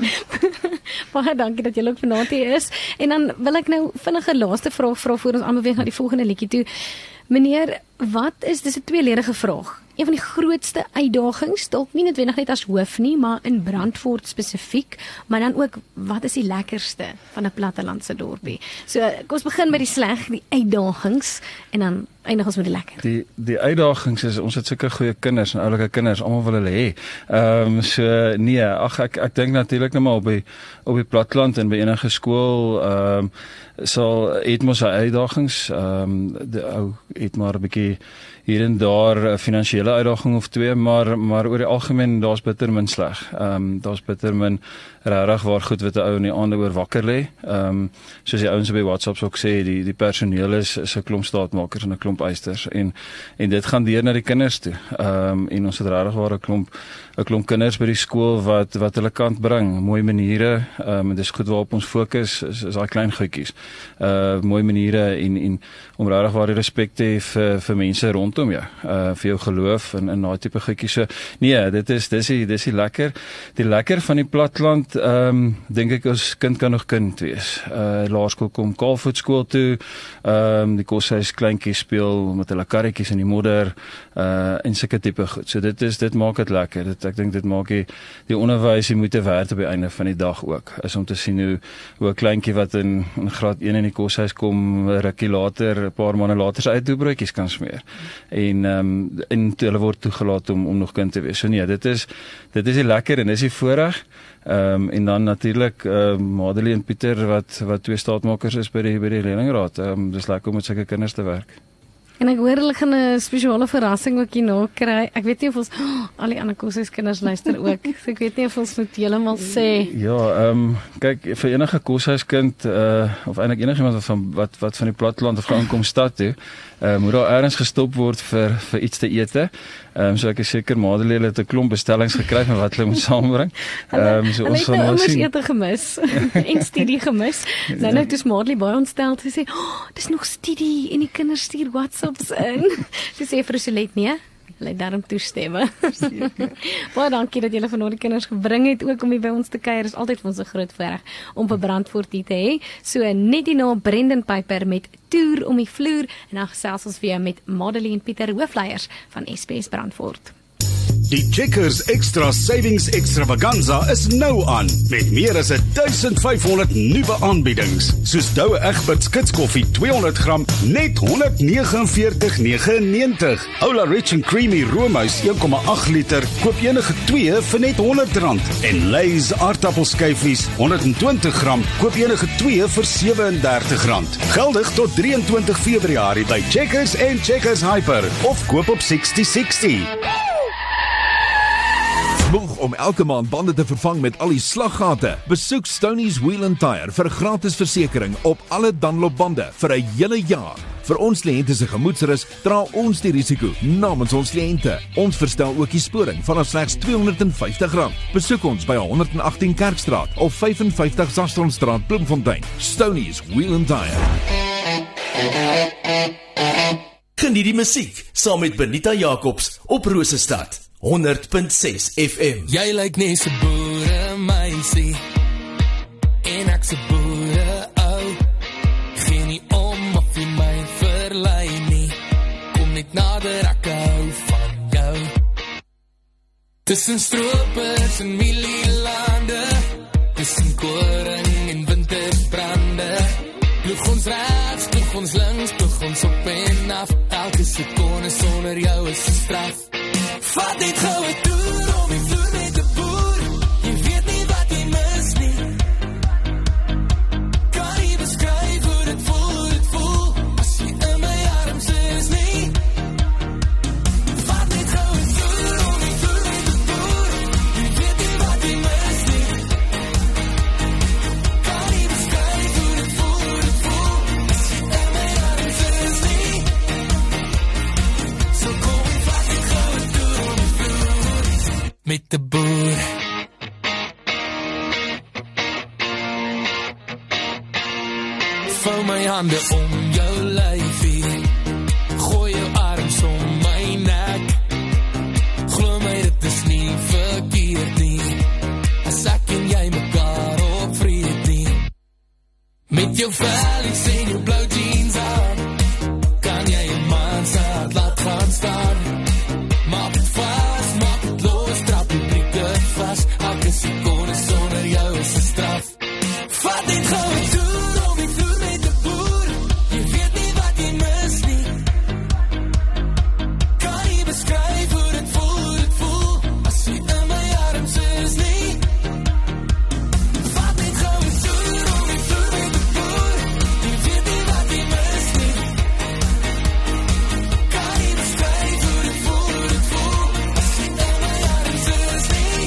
Baie dankie dat julle ook vanaand hier is. En dan wil ek nou vinnig 'n laaste vraag vra voor ons aanbeweeg na die volgende liedjie toe. Meneer, wat is dis 'n tweeledige vraag? Een van die grootste uitdagings, dalk nie noodwendig net as hoof nie, maar in Brandfort spesifiek, maar dan ook wat is die lekkerste van 'n plattelandse dorpie? So kom ons begin by die sleg, die uitdagings en dan eindig ons met die lekker. Die die uitdagings is ons het sulke goeie kinders en oulike kinders, almal wil hulle hê. Ehm um, so nee, ag ek ek dink natuurlik net maar op die op die platteland en by enige skool ehm um, sal het mos sy uitdagings. Ehm um, die ou het maar 'n bietjie hier en daar 'n finansiële uitdaging of twee, maar maar oor die algemeen daar's bitter min sleg. Ehm um, daar's bitter min regtig waar goed wat 'n ou in die aande oor wakker lê. Ehm um, soos die ouens by WhatsApp ook sê, die die personeel is is 'n klomp staatmakers en 'n klomp eisters en en dit gaan deur na die kinders toe. Ehm um, en ons het regtig waar 'n klomp 'n klomp kinders by die skool wat wat hulle kant bring, mooi maniere. Ehm um, dis goed waarop ons fokus is is daai klein goedjies. Uh mooi maniere en en om regtig waar die respek te hê vir vir mense rondom jou, uh vir jou geloof en en daai tipe goedjies. So nee, dit is dis die dis die lekker. Die lekker van die platteland, ehm um, dink ek ons kind kan nog kind wees. Uh laerskool kom Kaalvoet skool toe. Ehm um, die koshuis kleintjies speel met hulle karretjies in die modder, uh en sulke tipe goed. So dit is dit maak dit lekker. Dit ek dink dit maak die die onderwys die moeite werd op die einde van die dag ook. Is om te sien hoe hoe 'n kleintjie wat in, in graad een in die koshuis kom, 'n rukkie later, 'n paar maande later sy uitdoebroodjies kan smeer. En ehm um, en hulle word toegelaat om om nog kind te wees. So nee, dit is dit is die lekker en dis die voorreg. Ehm um, en dan natuurlik ehm uh, Madeleine en Pieter wat wat twee staatmakers is by die by die leerlingraad. Ehm um, dis lekker om met sulke kinders te werk. En ek hoor hulle gaan 'n spesiale verrassing ook hierna kry. Ek weet nie of ons oh, al die ander koshuiskinders luister ook. So ek weet nie of ons moet heeltemal sê. Ja, ehm um, kyk vir enige koshuiskind uh of eintlik enigiemand wat van wat wat van die platteland of gaan kom stad toe, uh, moet daar ergens gestop word vir vir iets te ete. Ehm um, so ek is seker Madeleine het 'n klomp bestellings gekry van wat hulle moet saambring. Ehm um, so ons gaan nou sien. Hulle het gemis en studie gemis. Nou nou dis Madeleine baie ontstel te sê, "Oh, dis nog studie en die kinders stuur WhatsApps in." Sy sê vir Solet nee. Hulle het daarom toestemme. Baie dankie dat julle vanaand die kinders gebring het ook om hier by ons te kuier. Dit is altyd vir ons 'n groot voorreg om vir Brandfort hier te hê. So net hierna Brendan Piper met Toer om die vloer en dan gesels ons weer met Madeleine en Pieter hoofleiers van S P S Brandfort. Die Checkers Extra Savings Extravaganza is nou aan met meer as fifteen hundred nuwe aanbiedings, soos Douwe Egberts kitskoffie tweehonderd gram net one forty-nine ninety-nine. Ola Rich and Creamy roomhuis one komma eight liter koop enige twee vir net honderd rand en Lay's aardappelskyfies one twenty gram koop enige twee vir thirty-seven rand. Geldig tot twenty-three Februarie by Checkers en Checkers Hyper of koop op sixty sixty. Moeg om elke maand bande te vervang met al die slaggate? Besoek Stoney's Wheel and Tire vir gratis versekering op alle Dunlop bande vir 'n hele jaar. Vir ons kliënte se gemoedsrus dra ons die risiko namens ons kliënte. Ons verstel ook die sporing vanaf slegs tweehonderd en vyftig rand. Besoek ons by honderd en agttien Kerkstraat of vyf en vyftig Zastronstraat, Bloemfontein. Stoney's Wheel and Tire. Geniet die musiek saam met Benita Jacobs op Rosestad honderd punt ses F M. Jy lyk net so boere meisie en ek so boere ou. Geen nie om of jy my verlei nie. Kom net nader, ek hou van jou. Tussen stroopers en mielielande, tussen koring en winterbrande, ploeg ons rechts, ploeg ons links, ploeg ons op en af. Elke sekonde sonder jou is 'n straf. Vat dit gou 'n toer om die vloer met 'n boer. Jy weet nie wat jy mis nie. Kan nie beskryf hoe dit voel, hoe dit voel, as jy in my arms is nie. Vat dit gou 'n toer om die vloer met 'n boer. Jy weet nie wat jy mis nie. Kan nie beskryf hoe dit voel, hoe dit voel, as jy in my arms is nie. So kom en vat dit gou 'n toer om die vloer met 'n boer. Vou my hande om jou lyfie, gooi jou arms om my nek. Glo my, dit is nie verkeerd nie, as ek en jy mekaar opvreet nie. Met jou vellies en jou blou jeans aan, kan jy 'n man se hart laat gaan staan. Maak het vas, maak het los, trap die brieke vas. Elke sekonde sonder jou is 'n straf. Vat dit gou 'n toer om die vloer met 'n boer. Jy weet nie wat jy mis nie. Kan nie beskryf hoe dit voel, hoe dit voel, as jy in my arms is nie. Vat dit gou 'n toer om die vloer met 'n boer. Jy weet nie wat jy mis nie. Kan nie beskryf hoe dit voel, hoe dit voel, as jy in my arms is nie.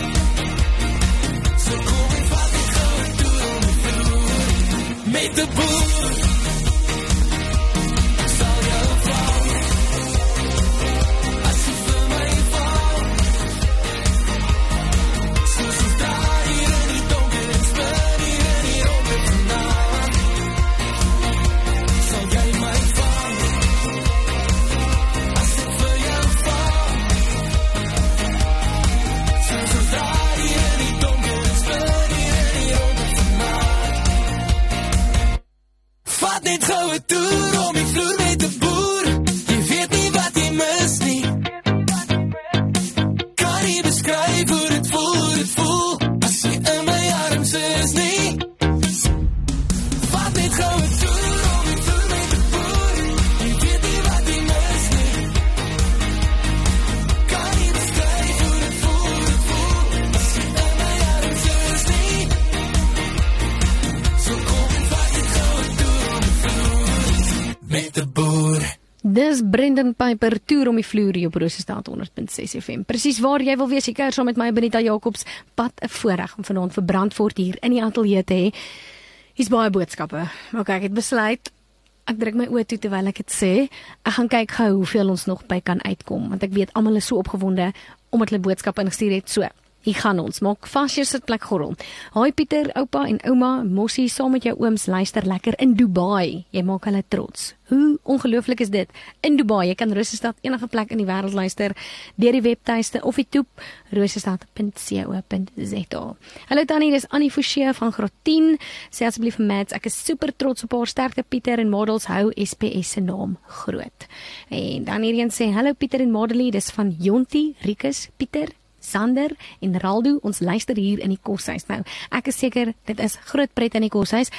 So kom en vat dit gou 'n toer om die vloer met 'n boer. Ek sal jou vang, as jy vir my val. Soos ons draai hier in die donker en spin hier in die ronde vanaand, sal jy my vang, as ek vir jou val. Soos ons draai hier in die donker en spin hier in die ronde vanaand. Vat net gou 'n toer om die vloer met 'n boer. Jy weet nie wat jy mis nie. Kan nie beskryf hoe dit voel, hoe dit voel, as jy in my arms is nie. Vat net gou 'n toer om die vloer met 'n boer. Jy weet nie wat jy mis nie. Kan nie beskryf hoe dit voel, hoe dit voel, as jy in my arms is nie. So kom en vat dit gou 'n toer om die vloer met 'n boer. Dis Brendan Piper, toer om die vloer hier op Rosestad honderd punt ses F M. Presies waar jy wil wees, jy kuier saam met my Benita Jacobs. Pad 'n voorreg om vanaand vir Brandfort hier in die ateljee te hê. Hier's baie boodskappe. Maar kyk, ek het besluit, ek druk my oë toe terwyl ek dit sê. Ek gaan kyk gou hoeveel ons nog by kan uitkom, want ek weet almal is so opgewonde omdat hulle boodskappe ingestuur het. So, hier gaan ons. Maak vas jou sitplek gordel. Haai Pieter, oupa en ouma, Mossie, saam met jou ooms luister lekker in Dubai. Jy maak hulle trots. Hoe ongelooflik is dit? In Dubai, jy kan Rosestad enige plek in die wêreld luister deur die webtuiste of die toep rosestad punt co punt za. Hallo Tannie, dis Annie Forshey van Graad tien. Sê asseblief vir Mats, ek is super trots op haar. Sterkte Pieter en Models, hou S P S se naam groot. En dan hierheen sê, hallo Pieter en Modelie, dis van Jontie, Rikus, Pieter, Sander en Raldo, ons luister hier in die koshuis. Nou, ek is seker, dit is groot pret in die koshuis.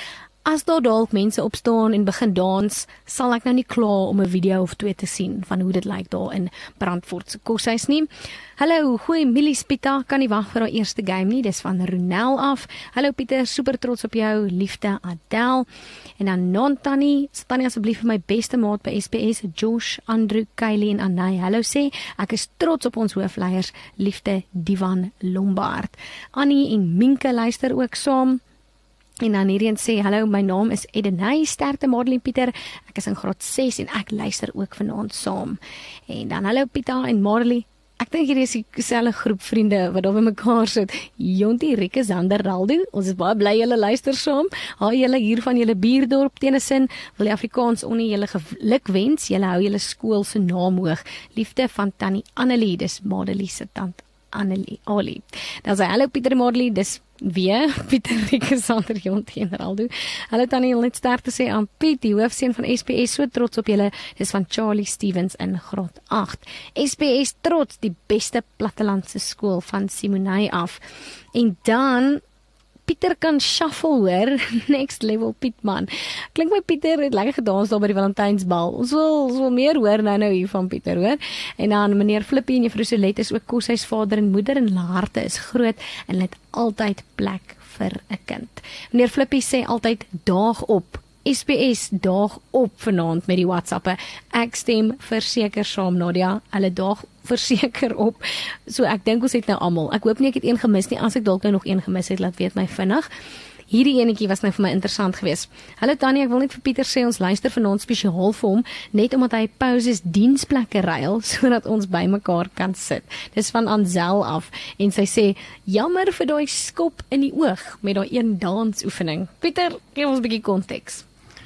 as daar dalk mense opstaan en begin dans, sal ek nou nie kla om 'n video of twee te sien van hoe dit lyk daar in Brandfort se koshuis nie. Hallo, goeie Milies Pita, kan nie wag vir haar eerste game nie, dis van Ronel af. Hallo Pieter, super trots op jou, liefde Adel. En dan non Tannie, Tannie asseblief vir my beste maat by S P S, Josh, Andrew, Kylie en Anay. Hallo sê, ek is trots op ons hoofleiers, liefde Divan Lombard. Annie en Minke luister ook saam. En dan hierdie een sê, hallo, my naam is Edenay, sterkte Madeline Pieter, ek is in graad ses en ek luister ook vanaand saam. En dan hallo Pita en Madeline, ek dink hierdie is dieselfde groep vriende wat daar by mekaar sit. Jontie, Rieke, Zander, Raldo, ons is baie bly julle luister saam. Haai julle hier van julle buurdorp Tenesin, wil die Afrikaans Onnie julle geluk wens, julle hou julle skool se naam hoog. Liefde van Tannie Annelie, dis Madeline se tant Annelie, Ali. Dan sê, hallo Pieter en Madeline, dis weer Pieter, Rieke, Sander, Jontie en Raldo. Hallo Tannie, wil net sterk te sê aan Piet, die hoofseun van S P S, so trots op julle, dis van Charlie Stevens in graad agt. S P S trots, die beste plattelandse skool van Simonay af. En dan Pieter kan shuffle hoor, next level Pietman. Klink my Pieter het lekker gedans daar by die Valentynsbal. Ons wil, ons wil meer hoor nou nou hier van Pieter hoor. En dan meneer Flippie en juffrou Solet is ook koshuisvader en moeder en harte is groot en het altyd plek vir 'n kind. Meneer Flippie sê altyd daag op. S P S daag op vanaand met die WhatsAppe. Ek stem verseker saam Nadia, hulle daag verseker op. So ek dink ons het nou almal. Ek hoop nie ek het een gemis nie. As ek dalk nou nog een gemis het, laat weet my vinnig. Hierdie enetjie was nou vir my interessant geweest. Hallo Tannie, ek wil net vir Pieter sê ons luister vanaand spesiaal vir hom net omdat hy pauses diensplekke ruil sodat ons bymekaar kan sit. Dis van Anzel af en sy sê jammer vir daai skop in die oog met daai een dansoefening. Pieter, gee ons 'n bietjie konteks.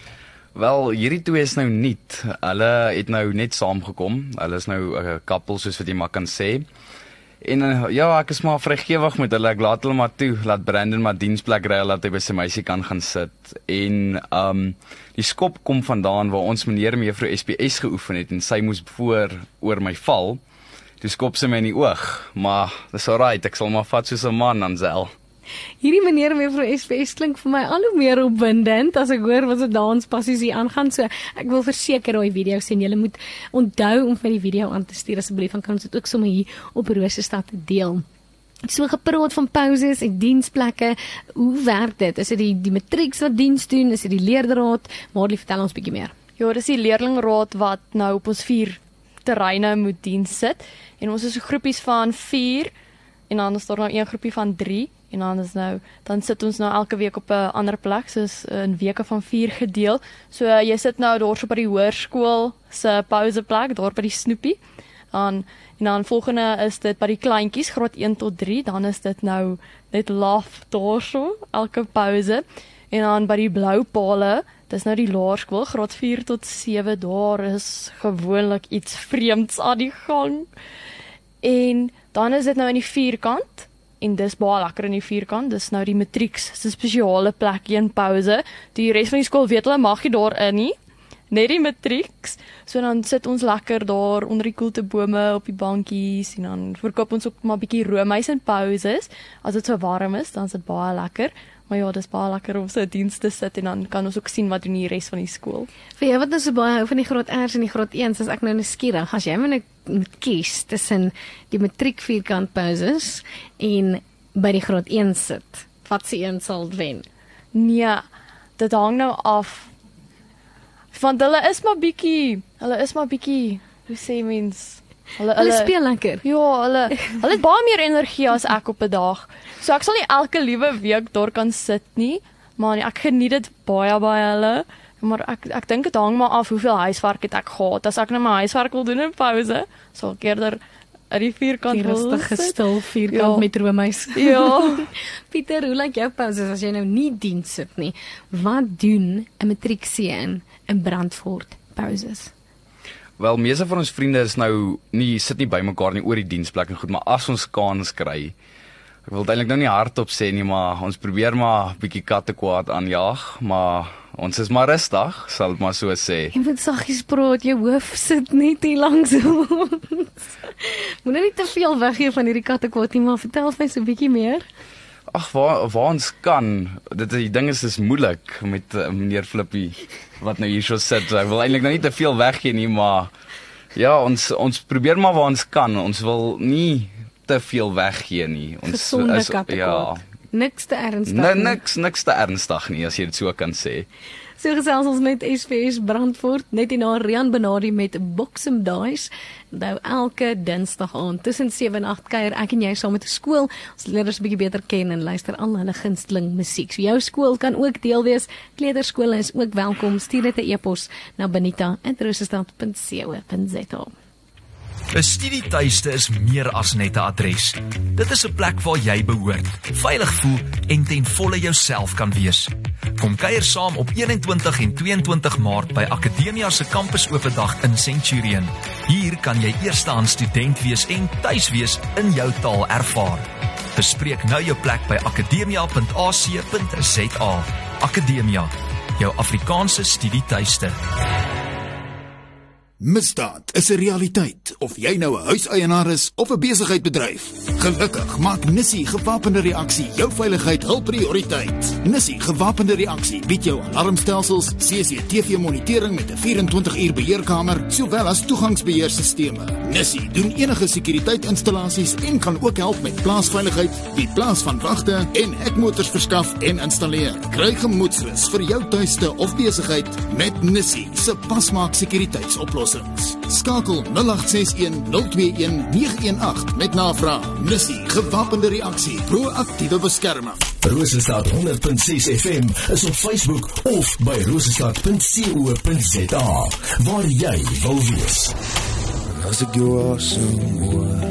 Wel, hierdie twee is nou nuut. Hulle het nou net saamgekom. Hulle is nou 'n uh, koppel soos wat jy maar kan sê. En uh, ja, ek is maar vrygewig met hulle. Ek laat hulle maar toe. Laat Brandon maar diensplek ry laat hy by sy meisie kan gaan sit. En um die skop kom vandaan waar ons meneer en mevrou S P S geoefen het en sy moes voor oor my val. Toe skop sy my in die oog. Maar dis alright, ek sal maar vat soos 'n man Ansel. Hierdie meneer en mevrou S P S klink vir my al hoe meer opwindend as ek hoor wat se danspassies hier aangaan. So ek wil verseker daai video sien. Julle moet onthou om vir die video aan te stuur asseblief, dan kan ons dit ook sommer hier op Rosestad deel. So gepraat van pauses en diensplekke, hoe werk dit? Is dit die, die matrieks wat diens doen? Is dit die leerderraad? Maarlie, vertel ons bietjie meer. Ja, dis die leerlingraad wat nou op ons vier terreine moet diens sit. En ons is so groepies van vier en dan is daar nou een groepie van drie. En dan is nou, dan sit ons nou elke week op 'n ander plek, soos in weke van vier gedeel. So uh, jy sit nou daar so by die hoërskool se pauseplek, daar by die Snoepie. Dan en dan volgende is dit by die kleintjies, graad een tot drie, dan is dit nou net laf daar so, elke pause. En dan by die blou pale, dis nou die laerskool, graad vier tot sewe, daar is gewoonlik iets vreemds aan die gang. En dan is dit nou in die vierkant. En dis baie lekker in die vierkant, dis nou die matrieks, dis 'n spesiale plek hier in pause. Die res van die skool weet hulle mag nie daarin nie, net die matrieks. So dan sit ons lekker daar onder die koeltebome op die bankies en dan verkoop ons ook maar 'n bietjie roomys in pauses. As dit so warm is, dan is dit baie lekker. Maar ja, dis baie lekker om so 'n diens te sit en dan kan ons ook sien wat doen die res van die skool. Vir jou wat nou so baie hou van die graad R's en die graad eens, as ek nou nuuskierig, as jy moet moet kies tussen die matriek vierkant pauses en by die graad een sit, wat se een sal wen? Nee, dit hang nou af. Want hulle is maar bietjie, hulle is maar bietjie, hoe sê mens? Hulle, hulle speel lekker. Ja, hulle hulle het baie meer energie as ek op 'n dag. So ek sal nie elke liewe week daar kan sit nie, maar nee, ek geniet dit baie baie hulle. Maar ek ek dink dit hang maar af hoeveel huiswerk het ek gehad. As ek nou my huiswerk wil doen in pause, sal ek eerder uit die vierkant wil sit. Rustige stil vierkant ja. met roomys. Ja. Pieter, hoe lyk jou pauses as jy nou nie diens sit nie? Wat doen 'n matriekseun in Brandfort pauses? Wel, meeste van ons vriende is nou nie sit nie by mekaar nie oor die diensplek en goed, maar as ons kans kry, ek wil eintlik nou nie hardop sê nie, maar ons probeer maar bietjie katte kwaad aanjaag, maar ons is maar rustig, sal ek maar so sê. Jy moet saggies praat, jou hoof sit net hier langs ons. Moenie net te veel weggee van hierdie katte kwaad nie, maar vertel my so 'n bietjie meer. Ag, waar waar ons kan. Dit die ding is is moeilik met uh, meneer Flippie wat nou hier so sit. Ek wil eintlik nou nie te veel weggee nie, maar ja, ons ons probeer maar waar ons kan. Ons wil nie te veel weggee nie. Ons Gesonde is katte ja, kwaad. Niks te ernstig ni- nie. niks niks te ernstig nie as jy dit so kan sê. So gesels ons met S V S Brandfort, net hierna Rian Benadi met Boxem Dice. Nou elke Dinsdag aand tussen sewe en agt kuier ek en jy saam met 'n skool. Ons leer ons 'n bietjie beter ken en luister al hulle gunsteling musiek. So jou skool kan ook deel wees. Kleuterskole is ook welkom. Stuur dit 'n e-pos na benita at rosestad punt co punt za. 'n Studietuiste is meer as net 'n adres. Dit is 'n plek waar jy behoort, veilig voel en ten volle jouself kan wees. Kom kuier saam op eenentwintig en tweeëntwintig Maart by Akademia se kampus oopdag in Centurion. Hier kan jy eerstehands student wees en tuis wees in jou taal ervaar. Bespreek nou jou plek by akademia punt a c punt z a. Akademia, jou Afrikaanse studietuiste. Misdaad is 'n realiteit, of jy nou 'n huiseienaar is of 'n besigheid bedryf. Gelukkig maak Nissie Gewapende Reaksie jou veiligheid hul prioriteit. Nissie Gewapende Reaksie bied jou alarmstelsels, C C T V-monitering met 'n vyf-en-twintig uur beheerkamer, sowel as toegangsbeheerstelsels. Nissie doen enige sekuriteitsinstallasies en kan ook help met plaasveiligheid, die plaas van wagte en hekmotors verskaf en installeer. Kry gemoedsrus vir jou tuiste of besigheid met Nissie se pasmaak sekuriteitsoplossings. Skakel nul agt ses een nul twee een nege een agt met navraag. Nissie Gewapende Reaksie, proaktiewe beskerming. Rosestad honderd punt ses F M is op Facebook of by rosestad punt co punt za, waar jy wil wees. As ek jou asem hoor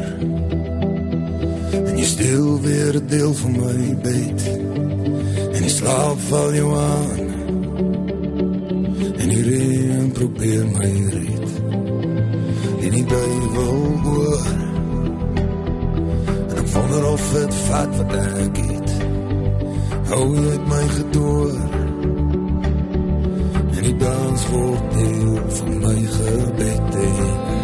en jy stil weer 'n deel van my bed en die slaap val jou aan en die reën probeer my red en die duivel hoor en ek wonder of het vat wat ek het hou jy het my gedoor en die dans word deel van my gebed en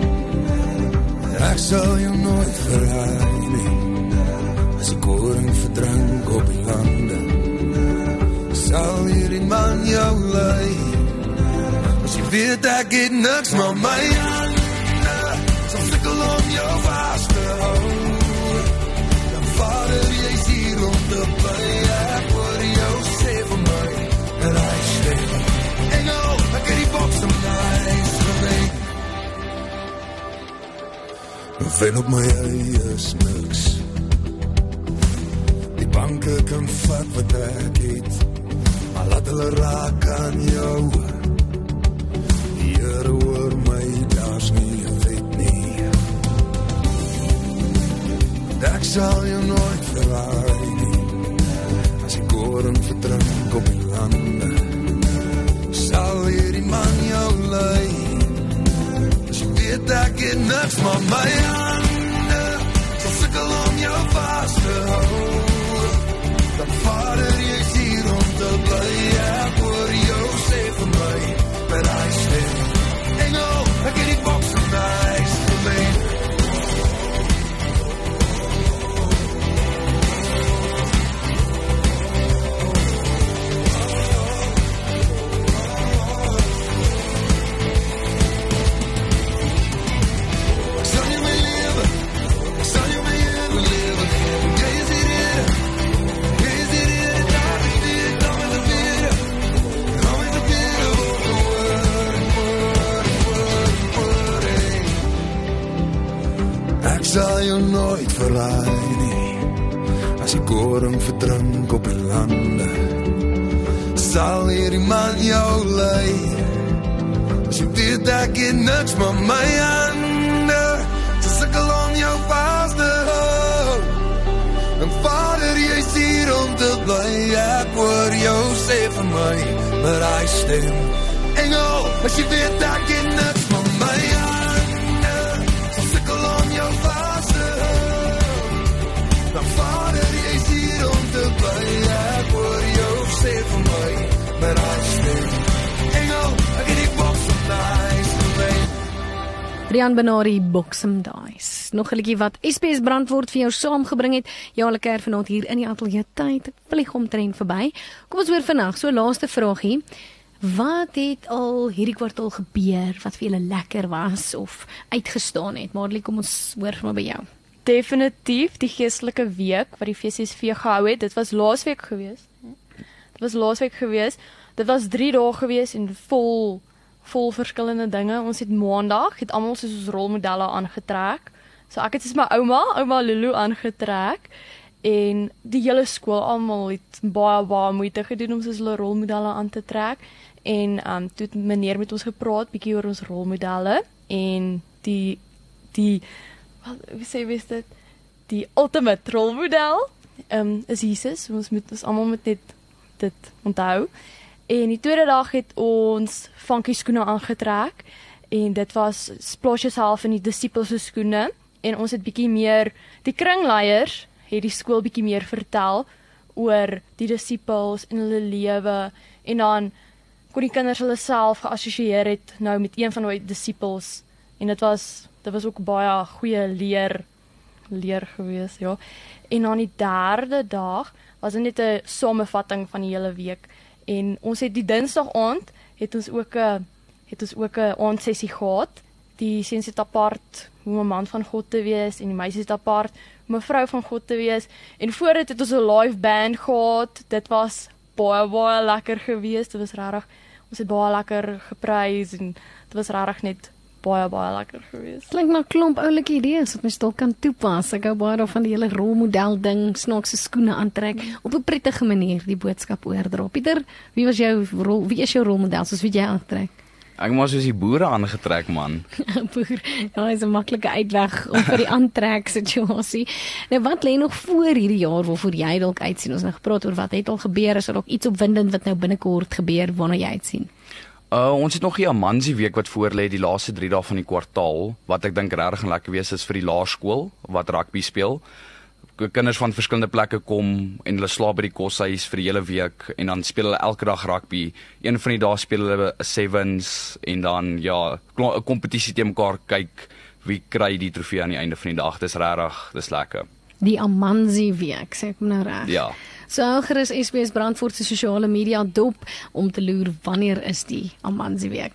ek sal jou nooit verraai nie as die koring verdrink op die lande sal hierdie man jou lei as jy weet ek het niks maar my hande sal sikkel om jou vast te hou dan vader jy's hier om te bly ek hoor jou sê vir my en hy sê engel ek het die box om nice vir my wen op my eie is niks die banke kan vat wat ek het maar laat hulle raak aan jou die Here hoor my daar's nie 'n wet nie ek sal jou nooit verlaai nie as die koring verdrink op die lande sal hierdie man jou lei as jy weet ek het niks maar my hande sal sikkel om jou vast te hou dan vader jy's hier om te bly ek hoor jou sê vir my but I stay engel ek het die box van nice vir my sal jou nooit verlaai nie as die koring verdrink op die lande sal hierdie man jou lei as jy weet ek het niks maar my hande sal sikkel om jou vast te hou en vader jy's hier om te bly ek hoor jou sê vir my maar hy stem engel as jy weet ek het niks maar my hande sal sikkel om jou vast dan vader jy's hier om te bly ek hoor jou sê vir my maar hy stem engel ek het die box van nice vir my Rian Benari, Boxem Dice. Nog 'n liedjie wat S P S Brandwoord vir jou saamgebring het. Ja, hulle keer vanaand hier in die ateljee tyd. Vlieg omtrent verby. Kom ons hoor vandag, so laaste vraagie. Wat het al hierdie kwartaal gebeur wat vir julle lekker was of uitgestaan het? Madeleine, kom ons hoor maar by jou. Definitief die geestelike week wat die V C S V gehou het. Dit was laasweek gewees. Dit was laasweek gewees. Dit was drie dae gewees en vol vol verskillende dinge. Ons het maandag het almal soos ons rolmodelle aangetrek. So ek het soos my ouma, ouma Lulu aangetrek en die hele skool almal het baie baie moeite gedoen om soos hulle rolmodelle aan te trek. En um toe het meneer met ons gepraat bietjie oor ons rolmodelle en die die wat wie sê wys dit die ultimate rolmodel um is Jesus. Ons moet ons almal moet net dit onthou. En die tweede dag het ons funky skoene aangetrek en dit was splash yourself in die disipels se skoene en ons het bietjie meer die kringleiers het die skool bietjie meer vertel oor die disipels en hulle lewe en dan kon die kinders hulle self geassosieer het nou met een van die disipels en dit was dit was ook baie goeie leer leer gewees, ja. En aan die derde dag was dit net 'n samevatting van die hele week en ons het die Dinsdag aand het ons ook 'n het ons ook 'n aandsessie gehad. Die seuns het apart om 'n man van God te wees en die meisies het apart om 'n vrou van God te wees en voor dit het ons 'n live band gehad. Dit was baie baie lekker geweest. Dit was regtig ons het baie lekker geprys en dit was regtig net baie baie lekker geweest. Klink na 'n klomp oulike idees wat mens dalk kan toepas. Ek hou baie daarvan die hele rolmodel ding, snaakse skoene aantrek mm. op 'n prettige manier die boodskap oordra. Pieter, wie was jou rol? Wie is jou rolmodel? Soos wie jy aantrek? Ek moes soos die boere aangetrek man. Boer. Ja, is 'n maklike uitweg om vir die aantrek situasie. Nou wat lê nog voor hierdie jaar waarvoor jy dalk uitsien? Ons het nou gepraat oor wat het al gebeur, is daar dalk iets opwindend wat nou binnekort gebeur waarna jy uitsien? Uh, ons het nog die Amanzi week wat voor lê die laaste drie dae van die kwartaal wat ek dink regtig lekker wees is vir die laerskool wat rugby speel. Kinders van verskillende plekke kom en hulle slaap by die koshuis vir die hele week en dan speel hulle elke dag rugby. Een van die dae speel hulle sevens en dan ja, 'n kompetisie te mekaar kyk wie kry die trofee aan die einde van die dag. Dis regtig, dis lekker. Die Amanzi week, sê ek nou reg. Ja. So hou gerus S B S Brandwoord se sosiale media dop om te loer wanneer is die Amanzi week.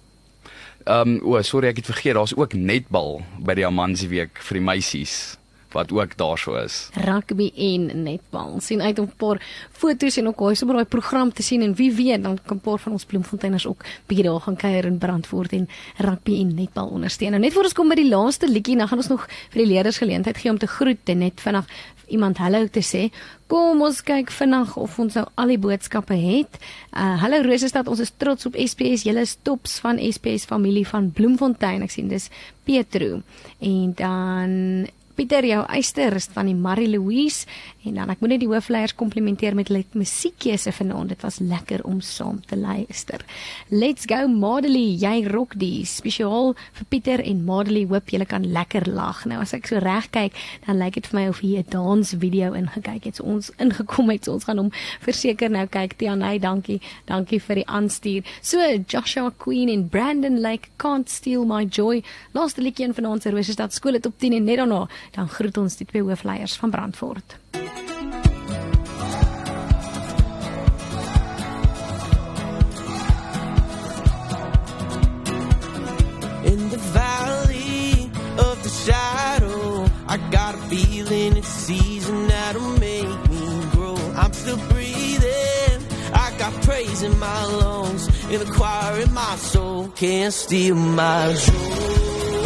Ehm um, o, sorry ek het vergeet, daar's ook netbal by die Amanzi week vir die meisies wat ook daar so is. Rugby en netbal. Sien uit om 'n paar foto's en ook hoe sommer daai program te sien en wie weet dan kan 'n paar van ons Bloemfonteiners ook bietjie daar gaan kuier in Brandwoord en rugby en netbal ondersteun. Nou net voor ons kom by die laaste liedjie, dan gaan ons nog vir die leerders geleentheid gee om te groet en net vinnig iemand hallo te sê. Kom ons kyk vinnig of ons nou al die boodskappe het. Uh hallo Rosestad, ons is trots op S P S. Julle is tops van S P S familie van Bloemfontein. Ek sien dis Pietro. En dan Pieter, jou eister is van die Marie-Louise en dan ek moet net die hoofleiers komplimenteer met hulle musiekkeuse vanaand. Dit was lekker om saam te luister. Let's go Madeleine, jy rock die spesiaal vir Pieter en Madeleine. Hoop julle kan lekker lag. Nou as ek so reg kyk, dan lyk dit vir my of hier 'n dansvideo ingekyk het. So ons ingekom het, so ons gaan hom verseker nou kyk. Tianay, dankie. Dankie vir die aanstuur. So Joshua Queen en Brandon Lake, Can't Steal My Joy. Laaste liedjie in vanaand se Rosestad skool het op tien en net daarna dan groet ons die twee hoofleiers van Brandwoord. In the valley of the shadow, I got a feeling it's season that'll make me grow. I'm still breathing, I got praise in my lungs, in the choir in my soul, can't steal my joy.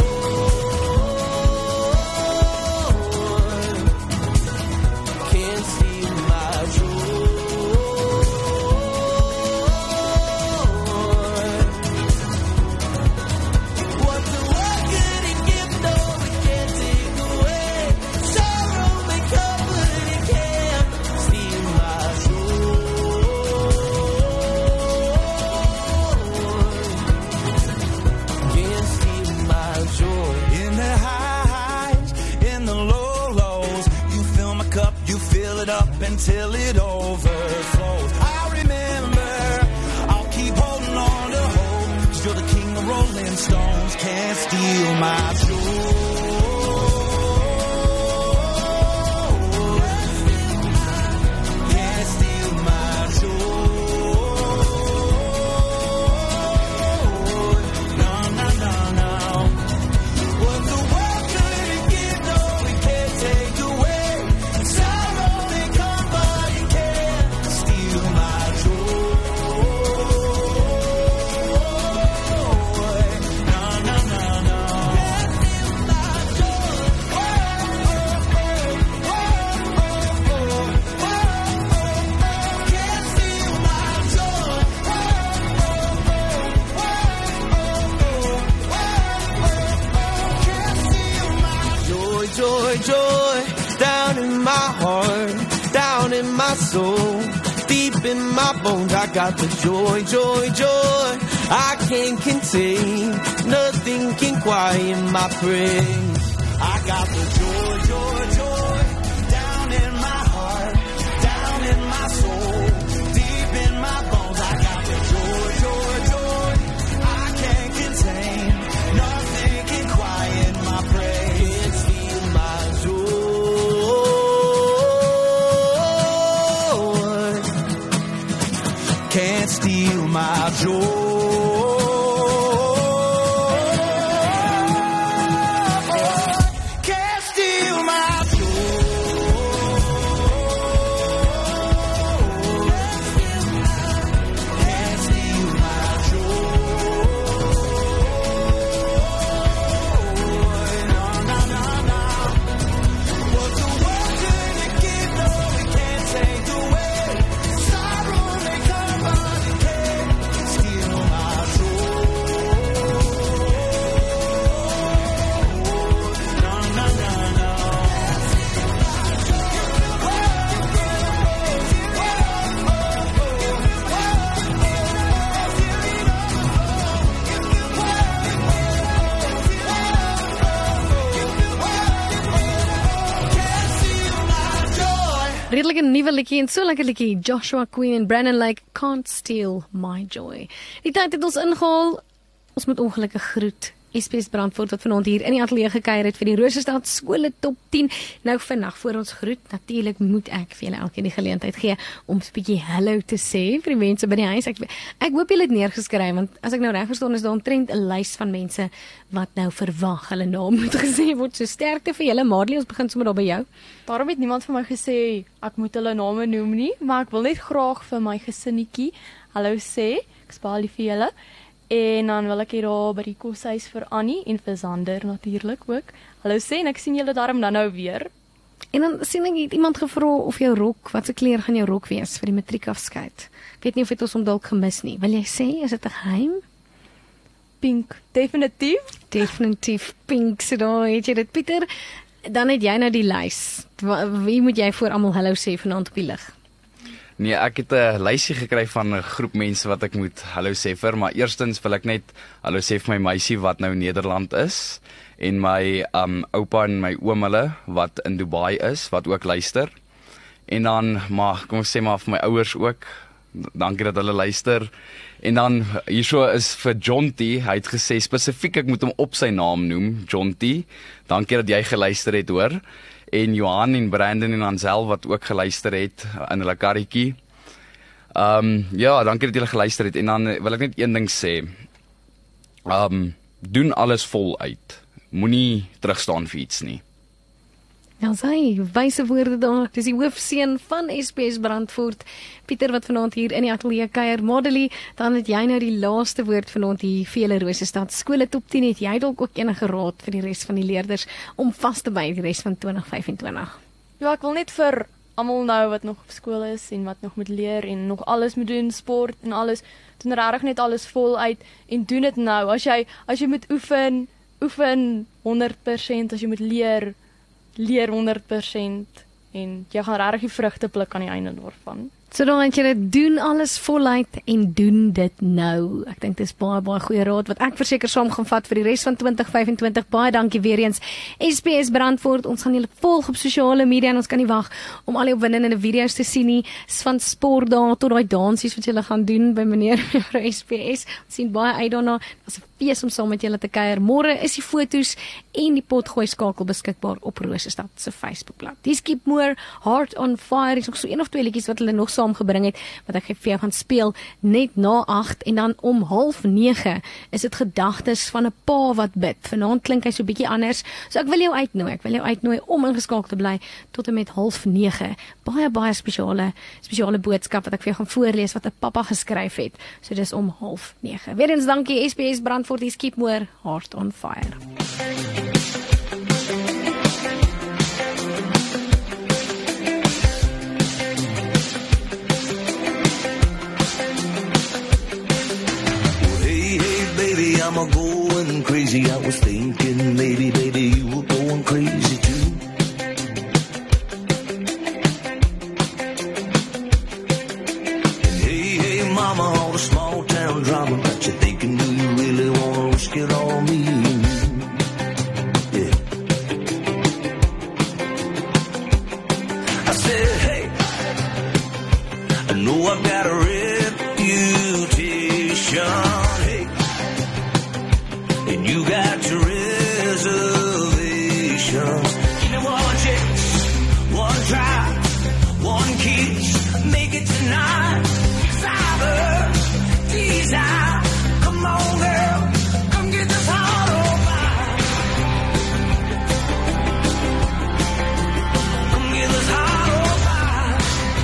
Until it overflows. I remember I'll keep holding on to hope, 'cause you're the king of rolling stones can't steal my joy. Can't steal my joy. No, no, no, no. What the world couldn't give, no, it can't take away. Sorrow may come, but it can't steal my joy. No, no, no, no. Can't steal my joy. Oh, oh, oh, oh, oh, oh, oh, can't steal my joy. Oh, oh, oh, oh, Joy, joy, joy, down in my heart, down in my soul, deep in my bones. I got the joy, joy, joy, I can't contain, nothing can quiet my praise. I got the joy, joy, joy, down in my heart, down in my soul, deep in my bones. I got the joy, joy, joy, I can't contain, nothing can quiet my praise. Can't steal my joy. Can't steal my joy. Can't steal my Can't steal my joy. No, no, no, no. What the world couldn't give, no, it can't take away. Sorrow may come, but it can't steal my joy. No, no, no, no. Redelike nuwe liedjie en so lekker liedjie, Joshua Queen en Brandon Lake, Can't Steal My Joy. Die tyd het ons ingehaal, ons moet ongelukkig groet. S P S Brandfort wat vanaand hier in die ateljee gekuier het vir die Rosestad skole top tien. Nou vandag voor ons groet, natuurlik moet ek vir julle elkeen die geleentheid gee om 'n bietjie hallo te sê vir die mense by die huis. Ek ek hoop julle het neergeskryf want as ek nou reg verstaan is daar omtrent 'n lys van mense wat nou verwag hulle naam moet gesê word. So sterkte vir julle, Marley, ons begin sommer daar by jou. Daarom het niemand vir my gesê ek moet hulle name noem nie, maar ek wil net graag vir my gesinnetjie hallo sê. Ek spaar lief vir julle. En dan wil ek hier daar by die koshuis vir Annie en vir Sander natuurlik ook. Hallo sê en ek sien julle daarom dan nou weer. En dan sien ek het iemand gevra of jou rok, wat se kleur gaan jou rok wees vir die matriekafskeid. Ek weet nie of dit ons hom dalk gemis nie. Wil jy sê is dit 'n geheim? Pink, definitief. Definitief pink. So daar het jy dit, Pieter. Dan het jy nou die lys. Wie moet jy voor almal hallo sê vanaand op die lig? Nee, ek het 'n lysie gekry van 'n groep mense wat ek moet hallo sê vir, maar eerstens wil ek net hallo sê vir my meisie wat nou in Nederland is en my um oupa en my oom hulle wat in Dubai is wat ook luister. En dan maar kom ons sê maar vir my ouers ook. Dankie dat hulle luister. En dan hierso is vir John T, hy het gesê spesifiek ek moet hom op sy naam noem, John T. Dankie dat jy geluister het, hoor. En Johan en Brandon en Ansel wat ook geluister het in hulle karretjie. Um ja, dankie dat julle geluister het en dan wil ek net een ding sê. Um doen alles voluit. Moenie terugstaan vir iets nie. Nou sy, wyse woorde daar. Dis die hoofseun van S P S Brandfort, Pieter wat vanaand hier in die ateljee kuier. Madelie, dan het jy nou die laaste woord vanaand hier vir julle Rosestad skole top tien. Het jy dalk ook enige raad vir die res van die leerders om vas te byt die res van twintig vyf en twintig? Ja, ek wil net vir almal nou wat nog op skool is en wat nog moet leer en nog alles moet doen, sport en alles, doen regtig net alles voluit en doen dit nou. As jy as jy moet oefen, oefen honderd persent, as jy moet leer, leer honderd persent en jy gaan regtig die vrugte pluk aan die einde daarvan. So dan het jy dit doen alles voluit en doen dit nou. Ek dink dis baie baie goeie raad wat ek verseker saam gaan vat vir die res van twintig vyf en twintig. Baie dankie weer eens S P S Brandfort. Ons gaan julle volg op sosiale media en ons kan nie wag om al die opwindende video's te sien nie, van sport daar tot daai dansies wat julle gaan doen by meneer mevrou S P S. Ons sien baie uit daarna. Dit was 'n fees om saam met julle te kuier. Môre is die foto's en die potgooi skakel beskikbaar op Rosestad se Facebookblad. Dis Keep More, Heart on Fire, is nog so een of twee liedjies wat hulle nog saamgebring het, wat ek vir jou gaan speel net na agt, en dan om half nege is dit gedagtes van 'n pa wat bid. Vanaand klink hy so bietjie anders, so ek wil jou uitnooi, ek wil jou uitnooi om ingeskakel te bly tot en met half nege. Baie baie spesiale spesiale boodskap wat ek vir jou gaan voorlees wat 'n pappa geskryf het. So dis om half nege. Weer eens dankie S B S Brandfort, dis Keep More, Heart on Fire. Hey, hey, baby, I'm a going crazy. I was thinking maybe, baby, you were going crazy too. Hey, hey, mama, all the small town drama got you thinking, do you really want to risk it on me? Yeah. I said, hey, I know I've got a reputation, hey, and you got your reservations. Give me one chance, one try, one kiss, make it tonight. Cyber, desire, come on girl, come get this heart on fire. Come get this heart on fire.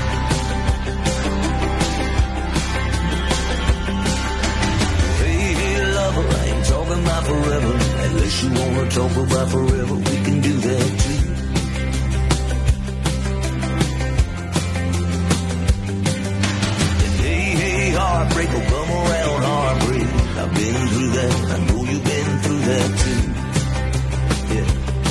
Hey, hey, lover, I ain't talking about forever. Unless you wanna talk about forever, we can do that too. Heartbreak will come around, heartbreak. I've been through that. I know you've been through that too. Yeah.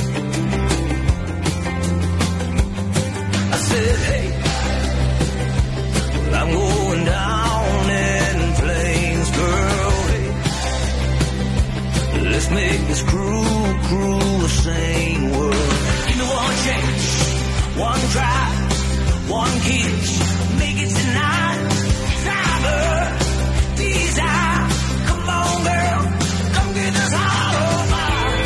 I said, hey, well, I'm going down in flames, girl. Hey, let's make this cruel, cruel, sane world. Give me one chance, one try, one kiss, make it tonight. Desire, come on girl, come get this heart on fire.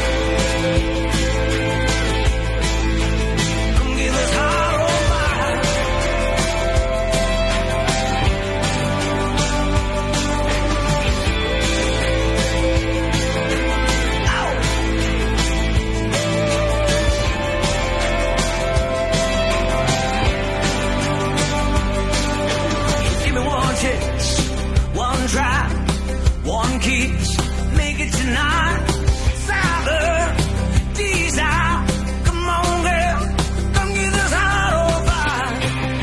Come get this heart on fire. Ow. Give me one chance, one try, one kiss, make it tonight. Cyber, desire, come on girl, come get this heart on fire.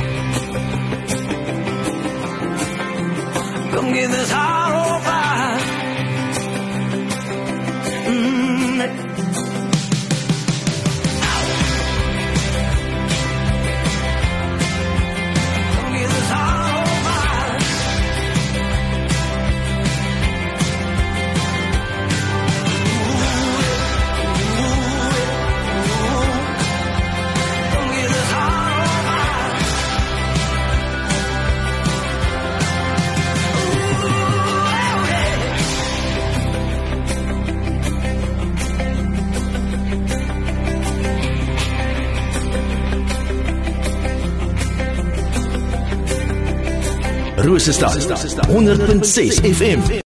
Come get this heart on fire. Mm-hmm. Come get this heart on fire. Rosestad honderd punt ses F M.